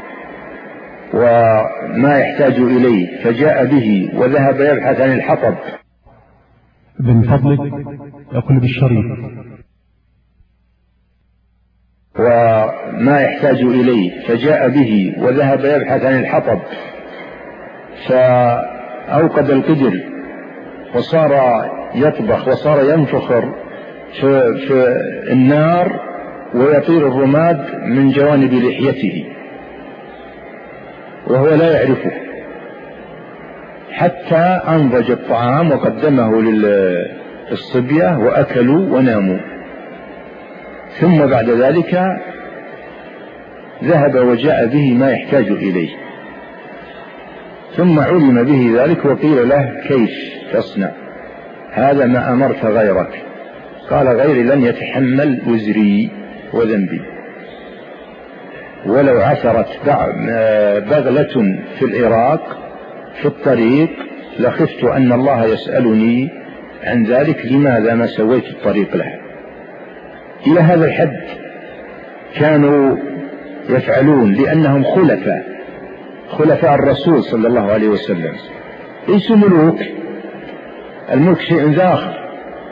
وما يحتاج إليه، فجاء به وذهب يبحث عن الحطب. من فضلك أقول بالشريف. وما يحتاج إليه، فجاء به وذهب يبحث عن الحطب، فأوقد القدر وصار يطبخ وصار ينفخر في, في النار ويطير الرماد من جوانب لحيته وهو لا يعرفه، حتى أنضج الطعام وقدمه للصبية وأكلوا وناموا. ثم بعد ذلك ذهب وجاء به ما يحتاج إليه، ثم علم به ذلك وقيل له كيف تصنع هذا ما أمرت غيرك؟ قال غيري لن يتحمل وزري وذنبي، ولو عثرت بغلة في العراق في الطريق لخفت أن الله يسألني عن ذلك، لماذا ما سويت الطريق لها. إلى هذا الحد كانوا يفعلون، لأنهم خلفاء خلفاء الرسول صلى الله عليه وسلم، ليسوا ملوك، الملك شيء آخر.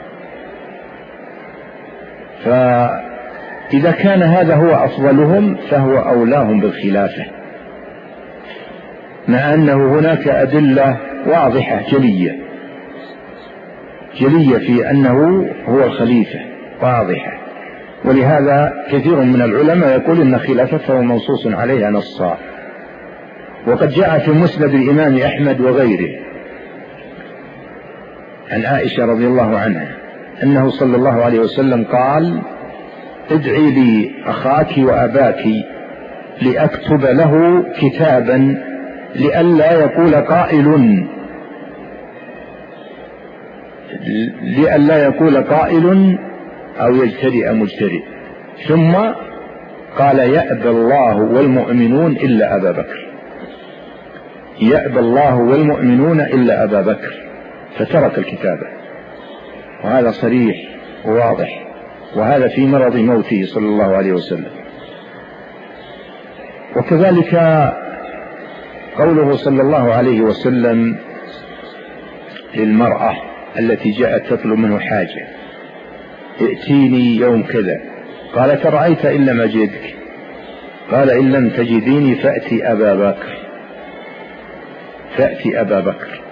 فإذا كان هذا هو أفضلهم فهو أولاهم بالخلافة، مع أنه هناك أدلة واضحة جلية جلية في أنه هو الخليفة واضحة، ولهذا كثير من العلماء يقول إن خلافته منصوص عليها نصا. وقد جاء في مسند الإمام أحمد وغيره عن عائشة رضي الله عنها أنه صلى الله عليه وسلم قال ادعي لي أخاك وأباك لأكتب له كتابا لئلا يقول قائل لئلا يقول قائل أو يجترئ مجترئ. ثم قال يأبى الله والمؤمنون إلا أبا بكر، يأبى الله والمؤمنون إلا أبا بكر، فترك الكتابة. وهذا صريح وواضح، وهذا في مرض موته صلى الله عليه وسلم. وكذلك قوله صلى الله عليه وسلم للمرأة التي جاءت تطلب منه حاجة ائتيني يوم كذا، قالت رأيت إن لم أجدك؟ قال إن لم تجديني فأتي أبا بكر فأتي أبا بكر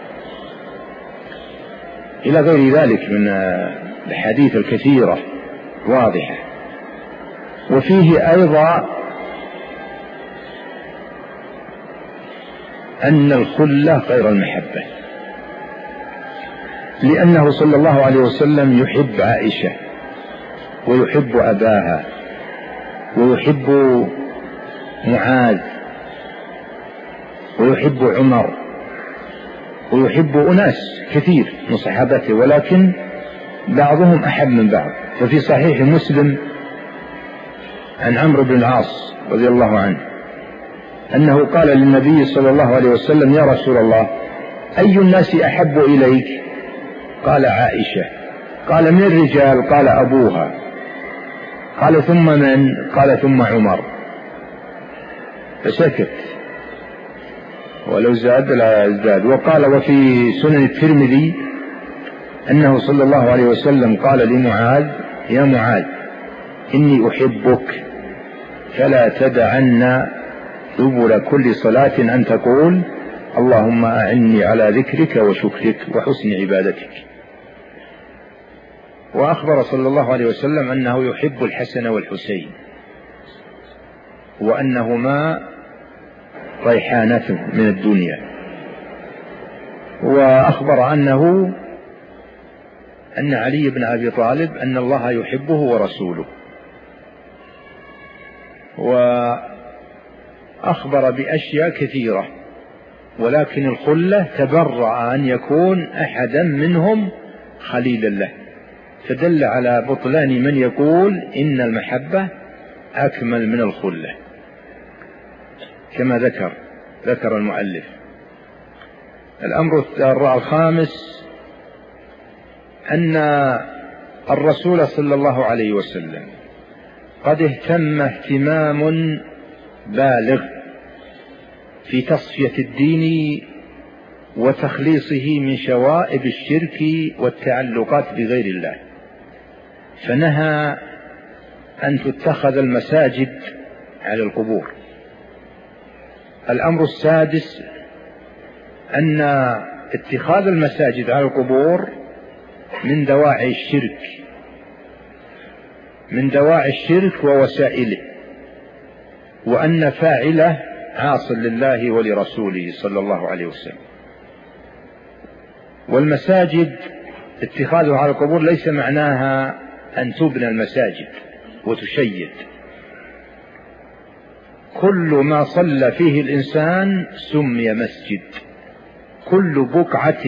إلى غير ذلك من الحديث الكثيرة واضحة. وفيه أيضا أن الخلة غير المحبة، لأنه صلى الله عليه وسلم يحب عائشة ويحب أباها ويحب معاذ ويحب عمر ويحب أناس كثير من صحابته، ولكن بعضهم أحب من بعض. ففي صحيح مسلم عن عمرو بن العاص رضي الله عنه أنه قال للنبي صلى الله عليه وسلم يا رسول الله أي الناس أحب إليك؟ قال عائشة. قال من الرجال؟ قال أبوها. قال ثم من؟ قال ثم عمر. فسكت، ولو زاد لا ازداد. وقال وفي سنن الترمذي أنه صلى الله عليه وسلم قال لمعاذ يا معاذ إني أحبك فلا تدعن دبر كل صلاة أن تقول اللهم أعني على ذكرك وشكرك وحسن عبادتك. وأخبر صلى الله عليه وسلم أنه يحب الحسن والحسين وأنهما ريحانته من الدنيا. وأخبر أنه أن علي بن أبي طالب أن الله يحبه ورسوله. وأخبر بأشياء كثيرة، ولكن الخلة تبرأ أن يكون أحدا منهم خليلا له، فدل على بطلان من يقول إن المحبة أكمل من الخلة. كما ذكر ذكر المؤلف. الأمر الخامس أن الرسول صلى الله عليه وسلم قد اهتم اهتمام بالغ في تصفية الدين وتخليصه من شوائب الشرك والتعلقات بغير الله، فنهى أن تتخذ المساجد على القبور. الأمر السادس أن اتخاذ المساجد على القبور من دواعي الشرك من دواعي الشرك ووسائله، وأن فاعله عاص لله ولرسوله صلى الله عليه وسلم. والمساجد اتخاذها على القبور ليس معناها أن تبنى المساجد وتشيد. كل ما صلى فيه الإنسان سمي مسجد، كل بقعة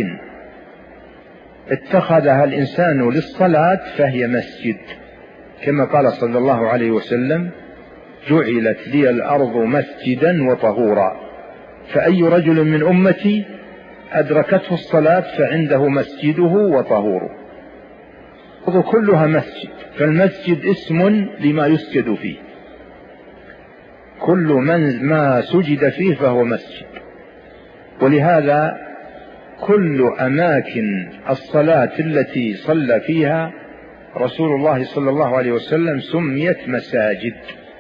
اتخذها الإنسان للصلاة فهي مسجد، كما قال صلى الله عليه وسلم: جعلت لي الأرض مسجدا وطهورا، فأي رجل من أمتي أدركته الصلاة فعنده مسجده وطهوره. كلها مسجد، فالمسجد اسم لما يسجد فيه، كل من ما سجد فيه فهو مسجد. ولهذا كل أماكن الصلاة التي صلى فيها رسول الله صلى الله عليه وسلم سميت مساجد.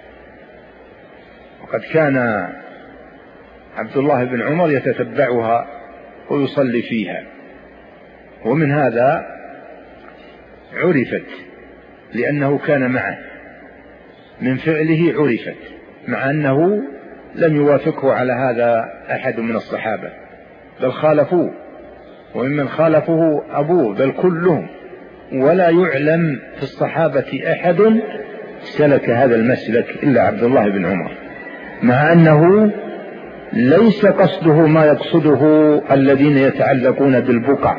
وقد كان عبد الله بن عمر يتتبعها ويصلي فيها، ومن هذا عرفت لأنه كان معه، من فعله عرفت، مع أنه لم يوافقه على هذا أحد من الصحابة، بل خالفوه، وممن خالفه أبوه، بل كلهم، ولا يعلم في الصحابة أحد سلك هذا المسلك إلا عبد الله بن عمر، مع أنه ليس قصده ما يقصده الذين يتعلقون بالبقع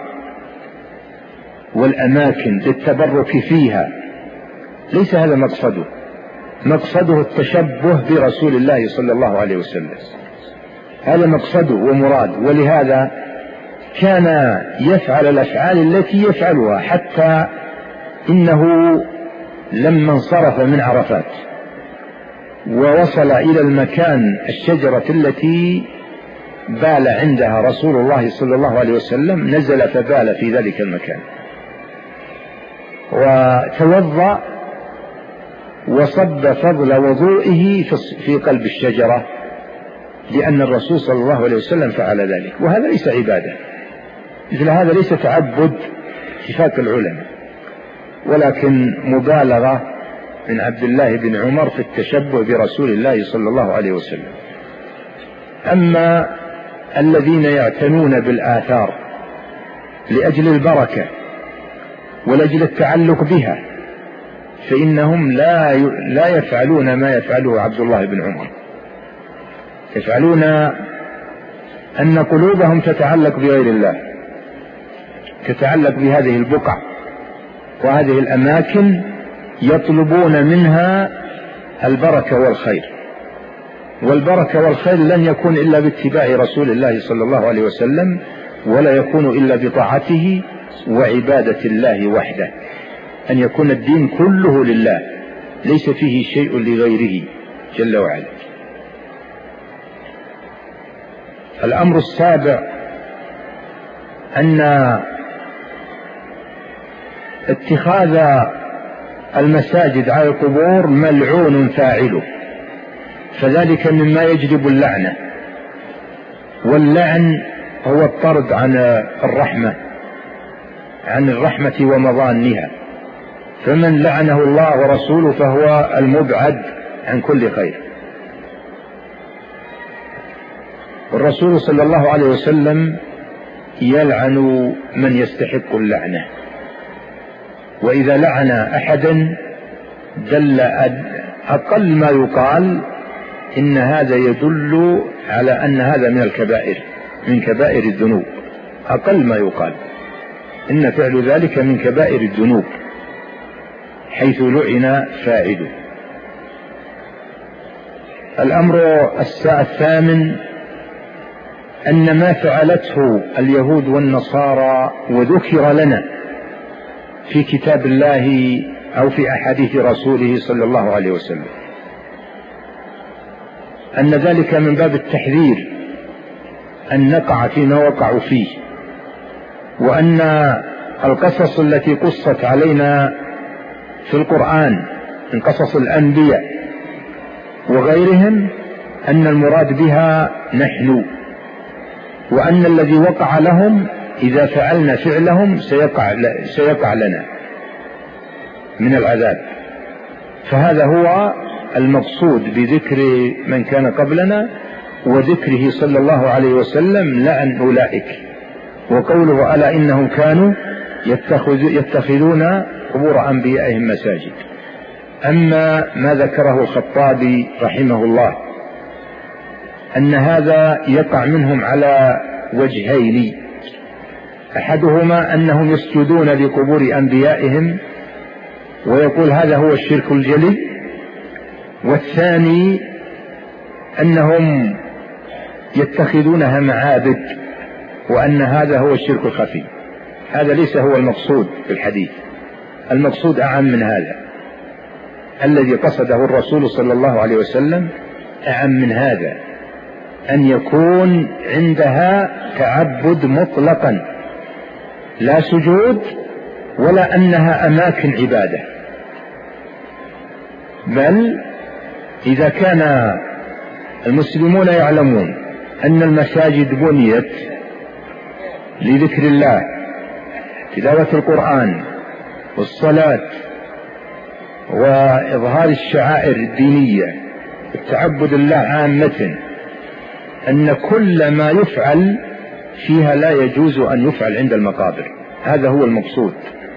والأماكن للتبرك فيها، ليس هذا مقصده، مقصده التشبه برسول الله صلى الله عليه وسلم، هذا مقصده ومراد. ولهذا كان يفعل الأفعال التي يفعلها، حتى إنه لما انصرف من عرفات ووصل إلى المكان الشجرة التي بال عندها رسول الله صلى الله عليه وسلم، نزل فبال في ذلك المكان، وتوضأ وصب فضل وضوئه في قلب الشجرة، لأن الرسول صلى الله عليه وسلم فعل ذلك. وهذا ليس عبادة، مثل هذا ليس تعبد اتفاق العلماء، ولكن مبالغة من عبد الله بن عمر في التشبه برسول الله صلى الله عليه وسلم. أما الذين يعتنون بالآثار لأجل البركة ولأجل التعلق بها، فإنهم لا لا يفعلون ما يفعله عبد الله بن عمر، يفعلون أن قلوبهم تتعلق بغير الله، تتعلق بهذه البقع وهذه الأماكن، يطلبون منها البركة والخير، والبركة والخير لن يكون إلا باتباع رسول الله صلى الله عليه وسلم، ولا يكون إلا بطاعته وعبادة الله وحده، أن يكون الدين كله لله، ليس فيه شيء لغيره جل وعلا. الأمر السابع أن اتخاذ المساجد على القبور ملعون فاعله، فذلك مما يجلب اللعنة، واللعن هو الطرد عن الرحمة عن الرحمة ومظانها، فمن لعنه الله ورسوله فهو المبعد عن كل خير. والرسول صلى الله عليه وسلم يلعن من يستحق اللعنة، وإذا لعن أحدا دل أقل ما يقال إن هذا يدل على أن هذا من الكبائر، من كبائر الذنوب، أقل ما يقال إن فعل ذلك من كبائر الذنوب حيث لعن فاعله. الأمر الثامن أن ما فعلته اليهود والنصارى وذكر لنا في كتاب الله أو في أحاديث رسوله صلى الله عليه وسلم أن ذلك من باب التحذير أن نقع فيما وقعوا فيه، وأن القصص التي قصت علينا في القرآن من قصص الأنبياء وغيرهم أن المراد بها نحن، وأن الذي وقع لهم إذا فعلنا فعلهم سيقع, سيقع لنا من العذاب. فهذا هو المقصود بذكر من كان قبلنا وذكره صلى الله عليه وسلم لعن أولئك، وقوله ألا إنهم كانوا يتخذون قبور أنبيائهم مساجد. أما ما ذكره الخطابي رحمه الله أن هذا يقع منهم على وجهين، أحدهما أنهم يسجدون لقبور أنبيائهم ويقول هذا هو الشرك الجلي، والثاني أنهم يتخذونها معابد وأن هذا هو الشرك الخفي. هذا ليس هو المقصود في الحديث، المقصود أعم من هذا، الذي قصده الرسول صلى الله عليه وسلم أعم من هذا، أن يكون عندها تعبد مطلقا لا سجود ولا أنها أماكن عبادة، بل إذا كان المسلمون يعلمون أن المساجد بنيت لذكر الله، تلاوة القرآن والصلاة وإظهار الشعائر الدينية التعبد الله عامة، أن كل ما يفعل فيها لا يجوز أن يفعل عند المقابر، هذا هو المقصود،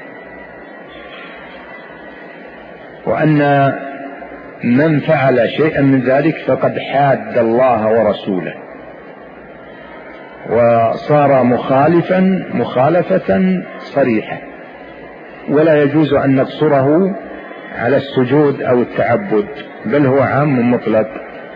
وأن من فعل شيئا من ذلك فقد حاد الله ورسوله وصار مخالفا مخالفة صريحة، ولا يجوز أن نقصره على السجود أو التعبد، بل هو عام مطلق.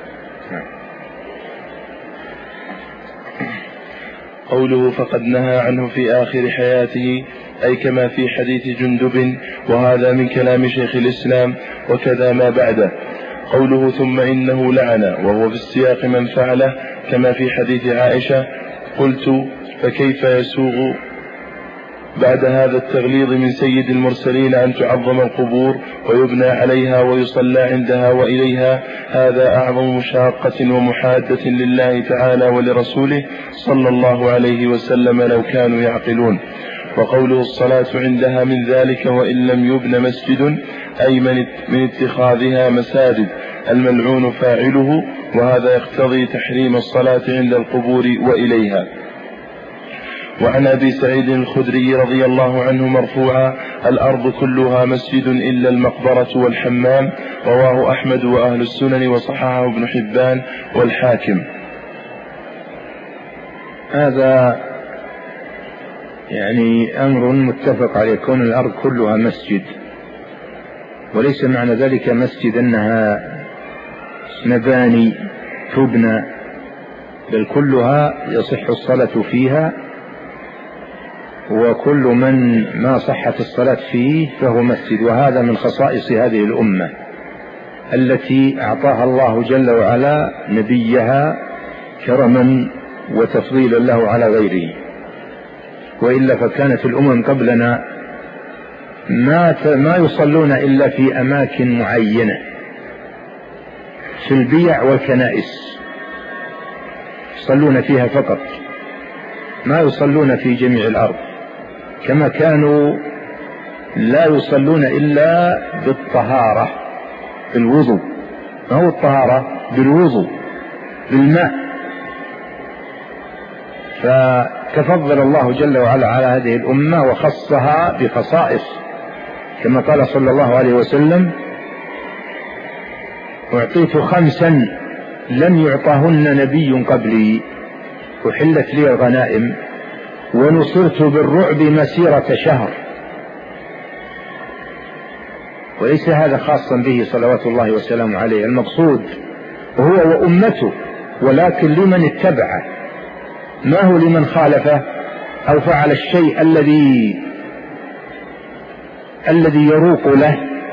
قوله فقد نهى عنه في آخر حياته، أي كما في حديث جندب، وهذا من كلام شيخ الإسلام وكذا ما بعده. قوله ثم إنه لعن، وهو في السياق من فعله كما في حديث عائشة. قلت فكيف يسوغ بعد هذا التغليظ من سيد المرسلين أن تعظم القبور ويبنى عليها ويصلى عندها وإليها؟ هذا أعظم مشاقة ومحادة لله تعالى ولرسوله صلى الله عليه وسلم لو كانوا يعقلون. وقوله الصلاة عندها من ذلك وإن لم يبن مسجد، أي من اتخاذها مساجد الملعون فاعله، وهذا يقتضي تحريم الصلاة عند القبور وإليها. وعن أبي سعيد الخدري رضي الله عنه مرفوعا: الأرض كلها مسجد إلا المقبرة والحمام. رواه أحمد وأهل السنن وصححه ابن حبان والحاكم. هذا يعني أمر متفق عليه، كون الأرض كلها مسجد، وليس معنى ذلك مسجد أنها مباني تبنى، بل كلها يصح الصلاة فيها، وكل من ما صحت الصلاة فيه فهو مسجد. وهذا من خصائص هذه الأمة التي أعطاها الله جل وعلا نبيها كرما وتفضيلا له على غيره، وإلا فكانت الأمم قبلنا ما ما يصلون إلا في أماكن معينة في البيع والكنائس، يصلون فيها فقط، ما يصلون في جميع الأرض، كما كانوا لا يصلون إلا بالطهارة، بالوضوء، ما هو الطهارة؟ بالوضوء، بالماء. فتفضل الله جل وعلا على هذه الأمة وخصها بخصائص، كما قال صلى الله عليه وسلم: أعطيت خمسا لم يعطهن نبي قبلي، أحلت لي الغنائم، ونصرت بالرعب مسيرة شهر. وليس هذا خاصا به صلوات الله وسلامه عليه، المقصود هو وأمته، ولكن لمن اتبعه، ما هو لمن خالفه أو فعل الشيء الذي الذي يروق له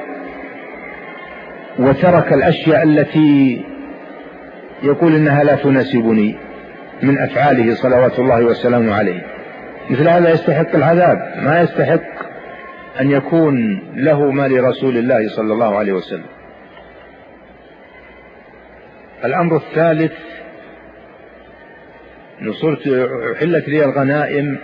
وترك الأشياء التي يقول إنها لا تناسبني من أفعاله صلوات الله وسلامه عليه. مثل هذا يستحق العذاب، ما يستحق أن يكون له ما لرسول الله صلى الله عليه وسلم. الأمر الثالث: نصرت أحلت لي الغنائم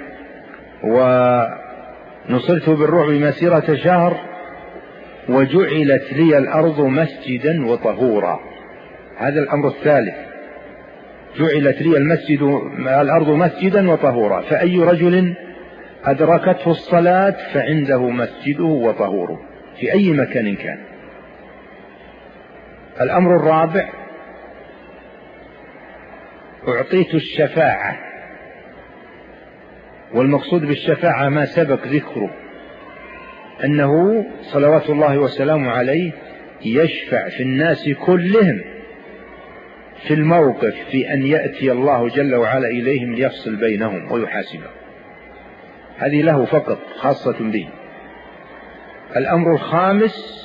ونصرت بالرعب مسيرة شهر وجعلت لي الأرض مسجدا وطهورا. هذا الأمر الثالث، جعلت لي المسجد الأرض مسجدا وطهورا، فأي رجل أدركته الصلاة فعنده مسجده وطهوره في أي مكان كان. الأمر الرابع: أعطيت الشفاعة، والمقصود بالشفاعة ما سبق ذكره، أنه صلوات الله وسلامه عليه يشفع في الناس كلهم في الموقف في أن يأتي الله جل وعلا إليهم ليفصل بينهم ويحاسبهم. هذه له فقط خاصة به. الأمر الخامس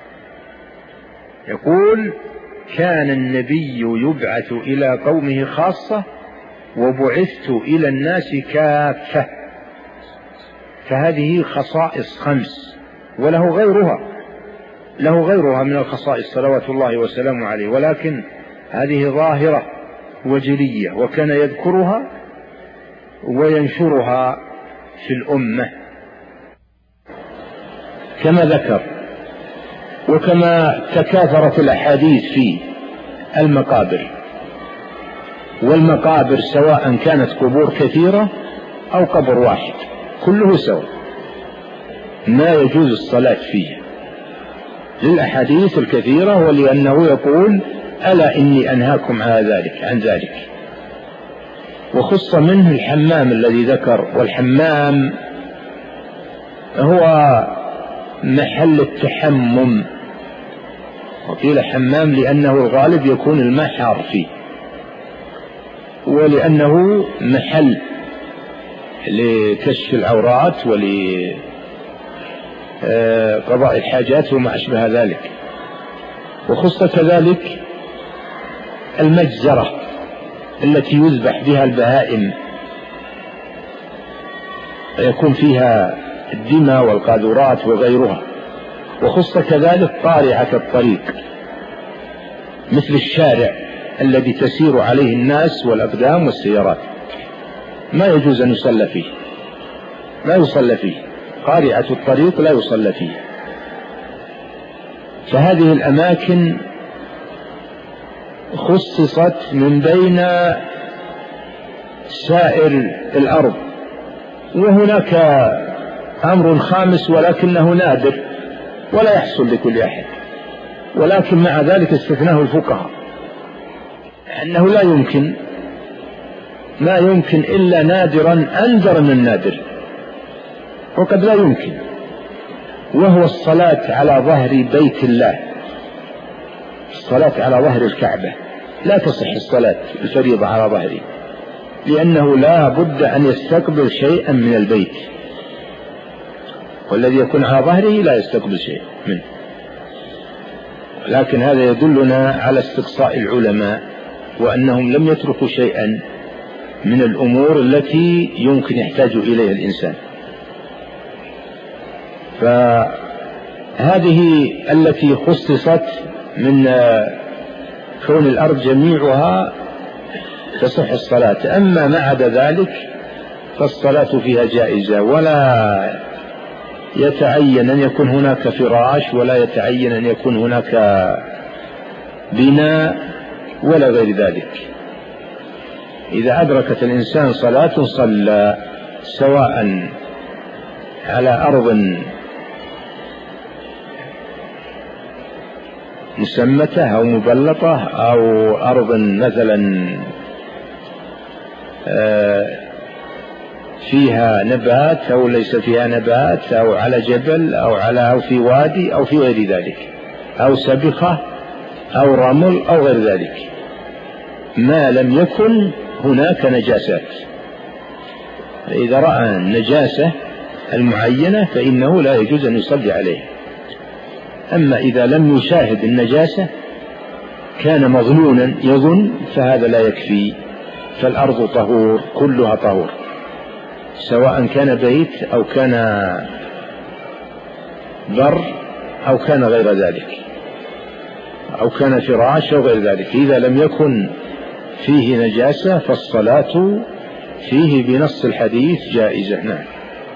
يقول: كان النبي يبعث إلى قومه خاصة وبعثت إلى الناس كافة. فهذه خصائص خمس، وله غيرها له غيرها من الخصائص صلوات الله وسلامه عليه، ولكن هذه ظاهرة وجلية، وكان يذكرها وينشرها في الأمة كما ذكر. وكما تكاثرت الأحاديث في المقابر، والمقابر سواء كانت قبور كثيرة أو قبر واحد كله سواء ما يجوز الصلاة فيه للأحاديث الكثيرة، ولأنه يقول: ألا إني أنهاكم عن ذلك عن ذلك. وخص منه الحمام الذي ذكر، والحمام هو محل التحمم، وقيل حمام لأنه الغالب يكون الماء حار فيه، ولأنه محل لكشف العورات ولقضاء الحاجات وما أشبه ذلك. وخص كذلك المجزرة التي يذبح بها البهائم، يكون فيها الدماء والقاذورات وغيرها. وخص كذلك قارعة الطريق، مثل الشارع الذي تسير عليه الناس والأقدام والسيارات، ما يجوز أن يصلى فيه، لا يصلى فيه، قارعة الطريق لا يصلى فيه. فهذه الأماكن خصصت من بين سائر الأرض. وهناك أمر خامس ولكنه نادر ولا يحصل لكل أحد، ولكن مع ذلك استثناه الفقهاء، أنه لا يمكن ما يمكن إلا نادرا أندر من النادر، وقد لا يمكن، وهو الصلاة على ظهر بيت الله، الصلاة على ظهر الكعبة. لا تصح الصلاة الفريضة على ظهره، لأنه لا بد أن يستقبل شيئا من البيت، والذي يكون على ظهره لا يستقبل شيئا منه. لكن هذا يدلنا على استقصاء العلماء، وأنهم لم يتركوا شيئا من الأمور التي يمكن يحتاج إليها الإنسان. فهذه التي خصصت من كون الأرض جميعها تصح الصلاة. أما ما عدا ذلك فالصلاة فيها جائزة، ولا يتعين أن يكون هناك فراش، ولا يتعين أن يكون هناك بناء ولا غير ذلك. إذا أدركت الإنسان صلاة صلى، سواء على أرض مسمتة أو مبلطة، أو أرض مثلا فيها نبات أو ليس فيها نبات، أو على جبل أو على أو في وادي أو في غير ذلك، أو سبخة أو رمل أو غير ذلك، ما لم يكن هناك نجاسات. فإذا رأى النجاسة المعينة فإنه لا يجوز أن يصلي عليه. أما إذا لم يشاهد النجاسة كان مظنونا يظن فهذا لا يكفي، فالأرض طهور كلها طهور، سواء كان بيت أو كان بر أو كان غير ذلك أو كان فراش أو غير ذلك. إذا لم يكن فيه نجاسة فالصلاة فيه بنص الحديث جائزة. نعم.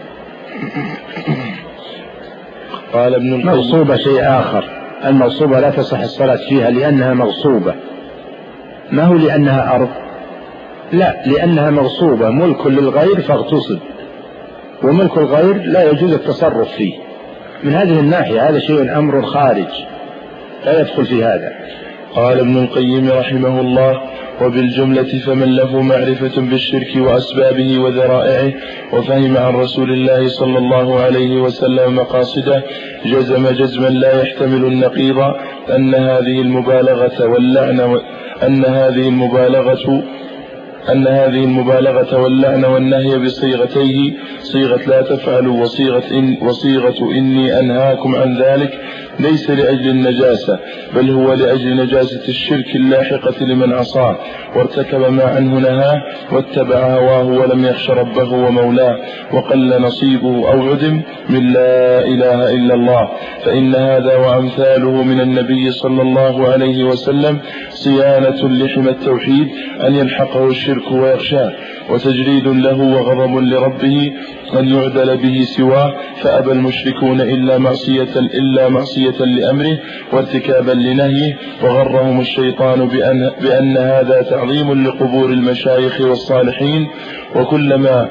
قال ابن القيم مغصوبة شيء آخر، المغصوبة لا تصح الصلاة فيها لأنها مغصوبة، ما هو لأنها أرض، لا، لأنها مغصوبة ملك للغير فاغتصب، وملك الغير لا يجوز التصرف فيه. من هذه الناحية هذا شيء أمر خارج لا يدخل في هذا. قال ابن القيم رحمه الله: وبالجملة فمن له معرفة بالشرك وأسبابه وذرائعه وفهم عن رسول الله صلى الله عليه وسلم مقاصده جزم جزما لا يحتمل النقيض أن هذه المبالغة واللعن أن هذه المبالغة أن هذه المبالغة واللعن والنهي بصيغتيه، صيغة لا تفعلوا وصيغة, إن وصيغة إني أنهاكم عن ذلك، ليس لأجل النجاسة بل هو لأجل نجاسة الشرك اللاحقة لمن عصاه وارتكب ما عنه نهاه واتبع هواه ولم يخش ربه ومولاه وقل نصيبه أو عدم من لا إله إلا الله. فإن هذا وأمثاله من النبي صلى الله عليه وسلم صيانة لحمى التوحيد أن يلحقه الشرك ويخشاه، وتجريد له وغضب لربه أن يعدل به سواه، فأبى المشركون إلا معصية, إلا معصية لأمره وارتكابا لنهيه، وغرهم الشيطان بأن, بأن هذا تعظيم لقبور المشايخ والصالحين، وكلما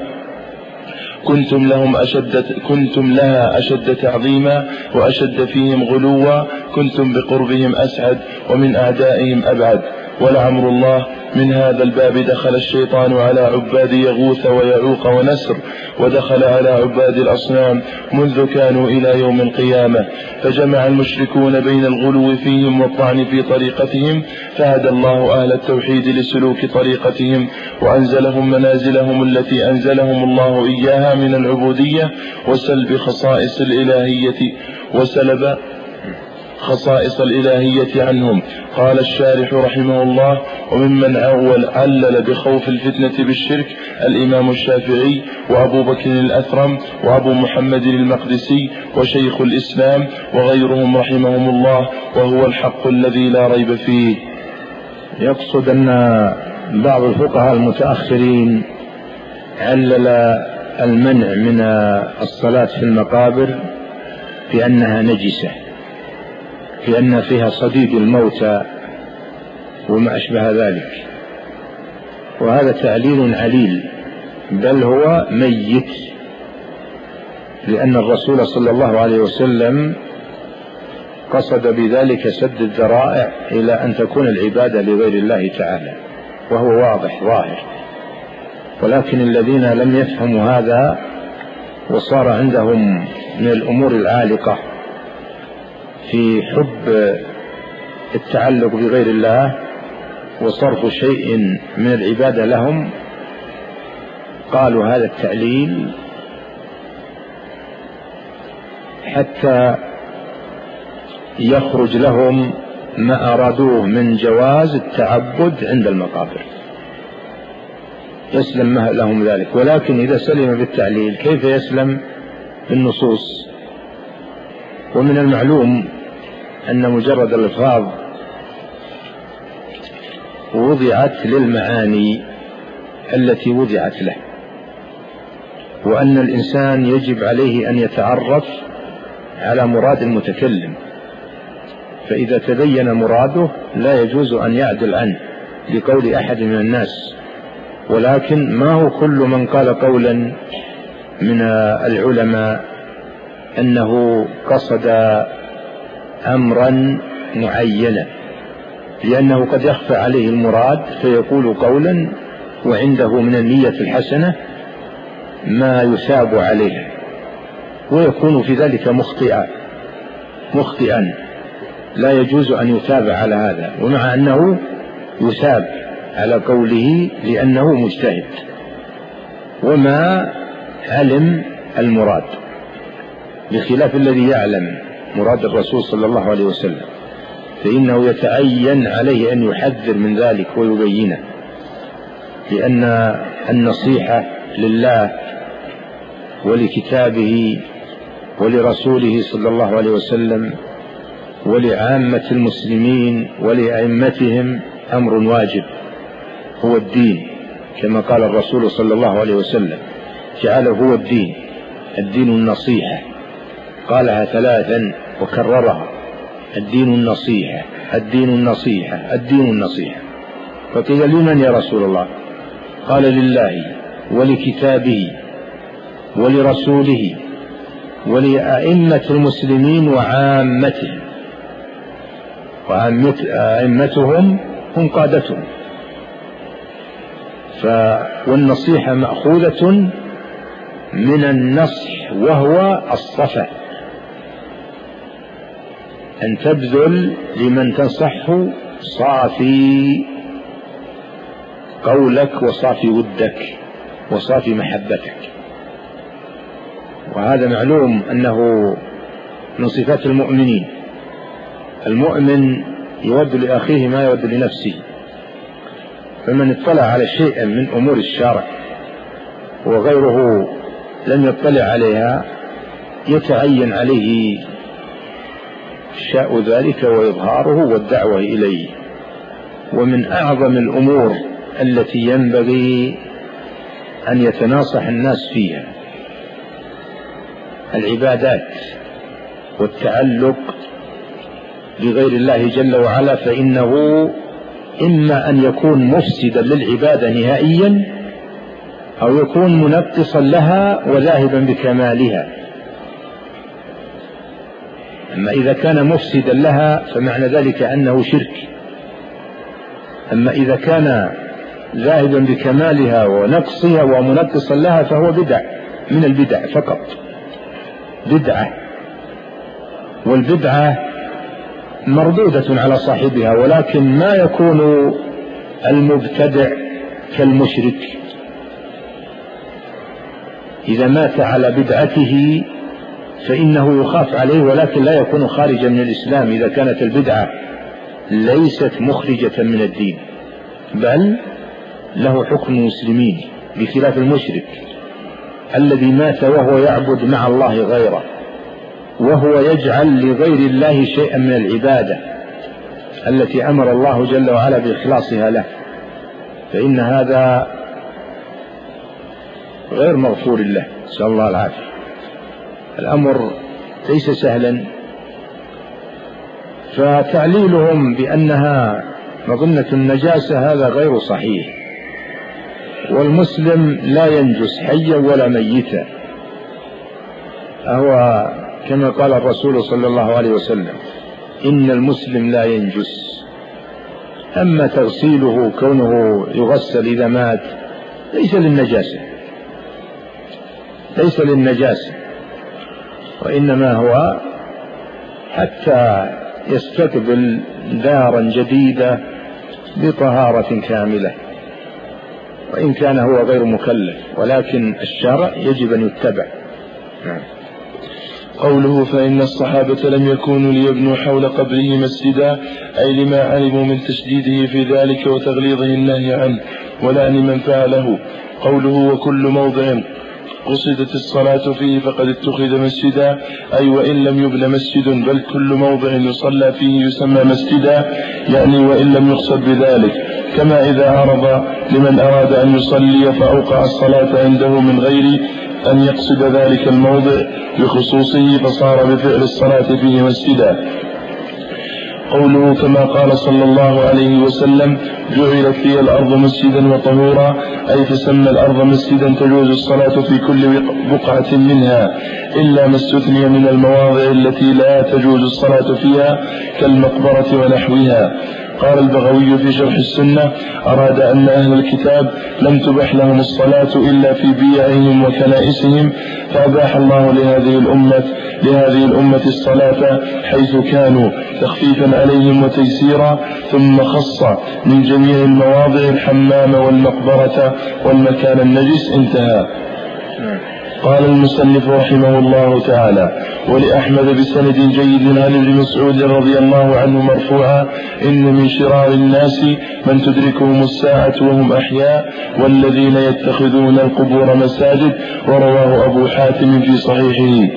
كنتم لهم أشد كنتم لها أشد تعظيما وأشد فيهم غلوا كنتم بقربهم أسعد ومن أعدائهم أبعد. ولعمر الله من هذا الباب دخل الشيطان على عباد يغوث ويعوق ونسر، ودخل على عباد الأصنام منذ كانوا إلى يوم القيامة، فجمع المشركون بين الغلو فيهم والطعن في طريقتهم، فهدى الله أهل التوحيد لسلوك طريقتهم وأنزلهم منازلهم التي أنزلهم الله إياها من العبودية وسلب خصائص الإلهية وسلب خصائص الإلهية عنهم. قال الشارح رحمه الله: وممن أول علل بخوف الفتنة بالشرك الإمام الشافعي وأبو بكر الأثرم وأبو محمد المقدسي وشيخ الإسلام وغيرهم رحمهم الله، وهو الحق الذي لا ريب فيه. يقصد أن بعض الفقهاء المتأخرين علل المنع من الصلاة في المقابر بأنها نجسة، لأن فيها صديد الموتى وما أشبه ذلك، وهذا تعليل عليل، بل هو ميت، لأن الرسول صلى الله عليه وسلم قصد بذلك سد الذرائع إلى أن تكون العبادة لغير الله تعالى، وهو واضح ظاهر. ولكن الذين لم يفهموا هذا وصار عندهم من الأمور العالقة في حب التعلق بغير الله وصرف شيء من العبادة لهم، قالوا هذا التعليل حتى يخرج لهم ما أرادوه من جواز التعبد عند المقابر، يسلم لهم ذلك. ولكن إذا سلم بالتعليل كيف يسلم بالنصوص؟ ومن المعلوم أن مجرد الألفاظ وضعت للمعاني التي وضعت له، وأن الإنسان يجب عليه أن يتعرف على مراد المتكلم، فإذا تبين مراده لا يجوز أن يعدل عنه لقول أحد من الناس. ولكن ما هو كل من قال قولا من العلماء أنه قصد أمرا معينا، لأنه قد يخفى عليه المراد فيقول قولا وعنده من النية الحسنة ما يثاب عليه، ويكون في ذلك مخطئا مخطئا لا يجوز أن يتابع على هذا، ومع أنه يثاب على قوله لأنه مجتهد وما علم المراد، بخلاف الذي يعلم مراد الرسول صلى الله عليه وسلم، فإنه يتعين عليه أن يحذر من ذلك ويبينه، لأن النصيحة لله ولكتابه ولرسوله صلى الله عليه وسلم ولعامة المسلمين ولأئمتهم أمر واجب، هو الدين، كما قال الرسول صلى الله عليه وسلم جعله هو الدين، الدين النصيحة، قالها ثلاثا وكررها، الدين النصيحة الدين النصيحة الدين النصيحة. فقيل لمن يا رسول الله؟ قال لله ولكتابه ولرسوله ولأئمة المسلمين وعامتهم، وأئمتهم هم قادتهم. والنصيحة مأخوذة من النصح وهو الصفا، أن تبذل لمن تنصحه صافي قولك وصافي ودك وصافي محبتك، وهذا معلوم أنه من صفات المؤمنين. المؤمن يود لأخيه ما يود لنفسه، فمن اطلع على شيء من أمور الشرع وغيره لم يطلع عليها يتعين عليه شاء ذلك وإظهاره والدعوة إليه. ومن أعظم الأمور التي ينبغي أن يتناصح الناس فيها العبادات والتعلق بغير الله جل وعلا، فإنه إما أن يكون مفسدا للعبادة نهائيا أو يكون منقصا لها وذاهبا بكمالها. أما إذا كان مفسدا لها فمعنى ذلك أنه شرك، أما إذا كان ذاهبا بكمالها ونقصها ومنقصا لها فهو بدع من البدع فقط، بدعة، والبدعة مردودة على صاحبها، ولكن ما يكون المبتدع كالمشرك إذا مات على بدعته فإنه يخاف عليه، ولكن لا يكون خارجا من الإسلام إذا كانت البدعة ليست مخرجة من الدين، بل له حكم المسلمين، بخلاف المشرك الذي مات وهو يعبد مع الله غيره، وهو يجعل لغير الله شيئا من العبادة التي أمر الله جل وعلا بإخلاصها له، فإن هذا غير مغفور له، نسأل الله العافية. الأمر ليس سهلا، فتعليلهم بأنها مظنة النجاسة هذا غير صحيح، والمسلم لا ينجس حيا ولا ميتا، هو كما قال الرسول صلى الله عليه وسلم إن المسلم لا ينجس. أما تغسيله كونه يغسل إذا مات ليس للنجاسة، ليس للنجاسة، وإنما هو حتى يستقبل دارا جديدة بطهارة كاملة، وإن كان هو غير مكلف، ولكن الشرع يجب أن يتبع. نعم. قوله فإن الصحابة لم يكونوا ليبنوا حول قبره مسجدا، أي لما علموا من تشديده في ذلك وتغليظه النهي عنه ولعن من فعله. قوله وكل موضع قصدت الصلاة فيه فقد اتخذ مسجدا، أي وإن لم يبن مسجد بل كل موضع يصلى فيه يسمى مسجدا، يعني وإن لم يقصد بذلك، كما إذا عرض لمن أراد أن يصلي فأوقع الصلاة عنده من غير أن يقصد ذلك الموضع بخصوصه فصار بفعل الصلاة فيه مسجدا. قوله كما قال صلى الله عليه وسلم جعلت لي الأرض مسجدا وطهورا، أي تسمى الأرض مسجدا تجوز الصلاة في كل بقعة منها إلا ما استثني من المواضع التي لا تجوز الصلاة فيها كالمقبرة ونحوها. قال البغوي في شرح السنة: أراد أن أهل الكتاب لم تبح لهم الصلاة إلا في بيعهم وكنائسهم، فأباح الله لهذه الأمة لهذه الأمة الصلاة حيث كانوا تخفيفا عليهم وتيسيرا، ثم خص من جميع المواضع الحمام والمقبرة والمكان النجس. انتهى. قال المصنف رحمه الله تعالى: ولأحمد بسند جيد عن ابن مسعود رضي الله عنه مرفوعا: إن من شرار الناس من تدركهم الساعة وهم أحياء والذين يتخذون القبور مساجد. ورواه أبو حاتم في صحيحه.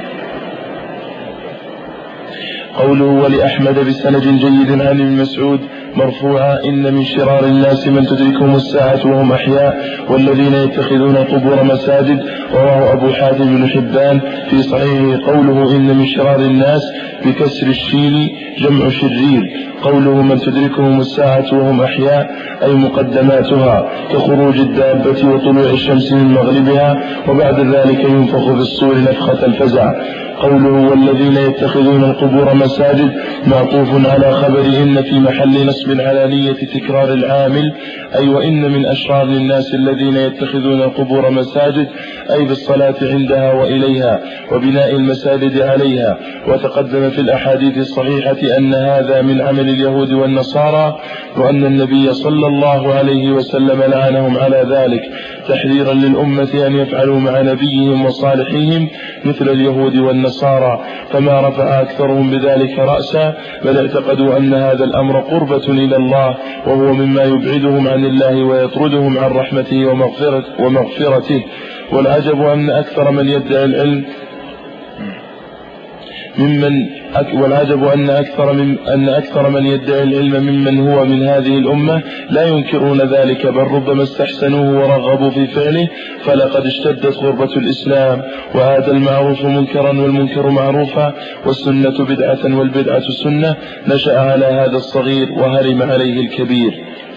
قوله ولأحمد بسند جيد عن ابن مسعود مرفوعا: إن من شرار الناس من تدركهم الساعة وهم أحياء والذين يتخذون القبور مساجد. رواه أبو حاتم بن حبان في صحيحه. قوله إن من شرار الناس بكسر الشين جمع شرير. قوله من تدركهم الساعة وهم أحياء أي مقدماتها كخروج الدابة وطلوع الشمس من مغربها، وبعد ذلك ينفخ في الصور نفخة الفزع. قوله والذين يتخذون القبور مساجد معطوف على خبرهن في محل نصب على نية تكرار العامل، أي وإن من أشرار الناس الذين يتخذون القبور مساجد، أي بالصلاة عندها وإليها وبناء المساجد عليها. وتقدم في الأحاديث الصحيحة أن هذا من عمل اليهود والنصارى، وأن النبي صلى الله عليه وسلم لعنهم على ذلك تحذيرا للأمة أن يفعلوا مع نبيهم وصالحيهم مثل اليهود والنصارى، فما رفع أكثرهم بذلك رأسا، بل اعتقدوا أن هذا الأمر قربة إلى الله، وهو مما يبعدهم عن الله ويطردهم عن رحمته ومغفرته. والعجب أن أكثر من يدعي العلم ممن والعجب أن أكثر من أن أكثر من يدعي العلم ممن هو من هذه الأمة لا ينكرون ذلك، بل ربما استحسنوه ورغبوا في فعله. فلقد اشتدت غربة الإسلام، وعاد المعروف منكرا والمنكر معروفا، والسنة بدعة والبدعة سنة. نشأ على هذا الصغير وهرم عليه الكبير.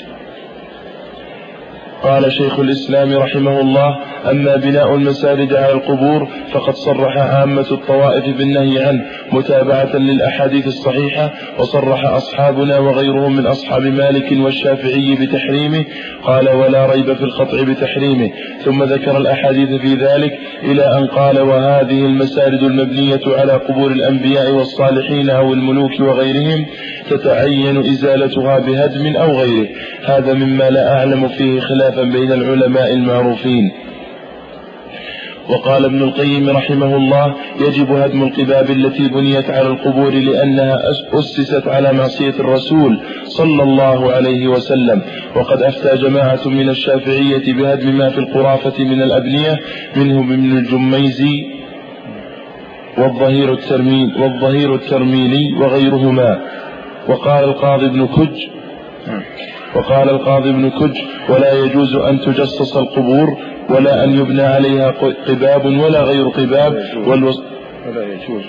قال شيخ الإسلام رحمه الله: أما بناء المساجد على القبور فقد صرح عامة الطوائف بالنهي عنه متابعة للأحاديث الصحيحة، وصرح أصحابنا وغيرهم من أصحاب مالك والشافعي بتحريمه. قال: ولا ريب في القطع بتحريمه. ثم ذكر الأحاديث في ذلك إلى أن قال: وهذه المساجد المبنية على قبور الأنبياء والصالحين أو الملوك وغيرهم تتعين إزالتها بهدم أو غيره. هذا مما لا أعلم فيه خلاف بين العلماء المعروفين. وقال ابن القيم رحمه الله: يجب هدم القباب التي بنيت على القبور لأنها أسست على معصية الرسول صلى الله عليه وسلم. وقد أفتى جماعة من الشافعية بهدم ما في القرافة من الأبنية، منهم ابن الجميزي والظهير الترميل والظهير الترميلي وغيرهما. وقال القاضي ابن كج وقال القاضي ابن كج: ولا يجوز أن تجصص القبور ولا أن يبنى عليها قباب ولا غير قباب. والوص... ولا يجوز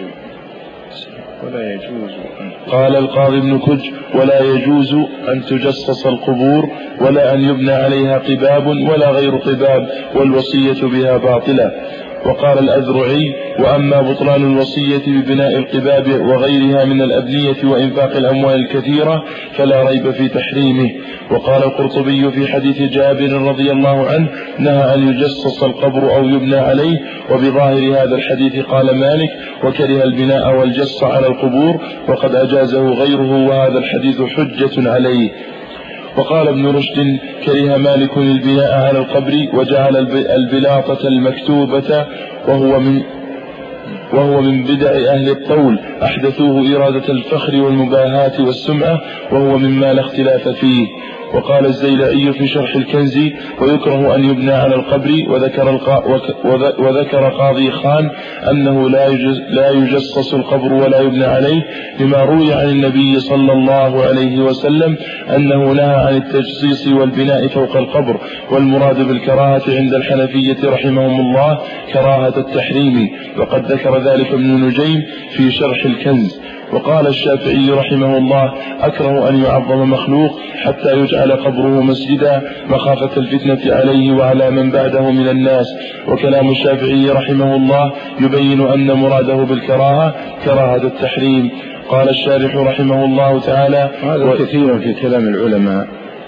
ولا يجوز قال القاضي ابن كج: ولا يجوز أن تجصص القبور ولا أن يبنى عليها قباب ولا غير قباب، والوصية بها باطلة. وقال الأذرعي: وأما بطلان الوصية ببناء القباب وغيرها من الأبنية وإنفاق الأموال الكثيرة فلا ريب في تحريمه. وقال القرطبي في حديث جابر رضي الله عنه: نهى أن يجصص القبر أو يبنى عليه. وبظاهر هذا الحديث قال مالك: وكره البناء والجص على القبور، وقد أجازه غيره، وهذا الحديث حجة عليه. وقال ابن رشد: كره مالك البناء على القبر وجعل البلاطة المكتوبة وهو من وهو من بدع أهل الطول، أحدثوه إرادة الفخر والمباهاة والسمعة، وهو مما لا اختلاف فيه. وقال الزيلعي في شرح الكنز: ويكره أن يبنى على القبر. وذكر, القا وذكر قاضي خان أنه لا, يجز لا يجصص القبر ولا يبنى عليه، لما روي عن النبي صلى الله عليه وسلم أنه نهى عن التجصيص والبناء فوق القبر. والمراد بالكراهة عند الحنفية رحمهم الله كراهة التحريم، وقد ذكر ذلك ابن نجيم في شرح الكنز. وقال الشافعي رحمه الله: أكره أن يعظم مخلوق حتى يجعل قبره مسجدا مخافة الفتنة عليه وعلى من بعده من الناس. وكلام الشافعي رحمه الله يبين أن مراده بالكراهة كراهة التحريم. قال الشارح رحمه الله تعالى: هذا و... كثيرا في كلام العلماء،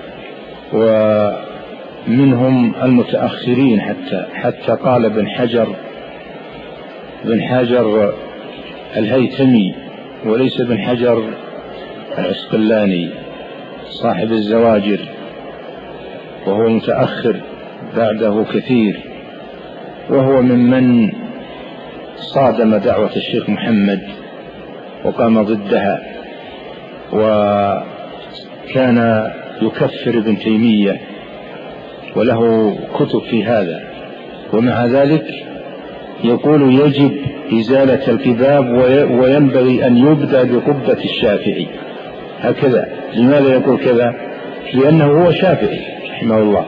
ومنهم المتأخرين حتى حتى قال ابن حجر ابن حجر الهيثمي، وليس ابن حجر العسقلاني صاحب الزواجر، وهو متأخر بعده كثير، وهو ممن صادم دعوة الشيخ محمد وقام ضدها، وكان يكفر ابن تيمية وله كتب في هذا، ومع ذلك يقول يجب إزالة القباب وينبغي أن يبدأ بقبة الشافعي، هكذا. لماذا يقول كذا؟ لأنه هو شافعي رحمه الله،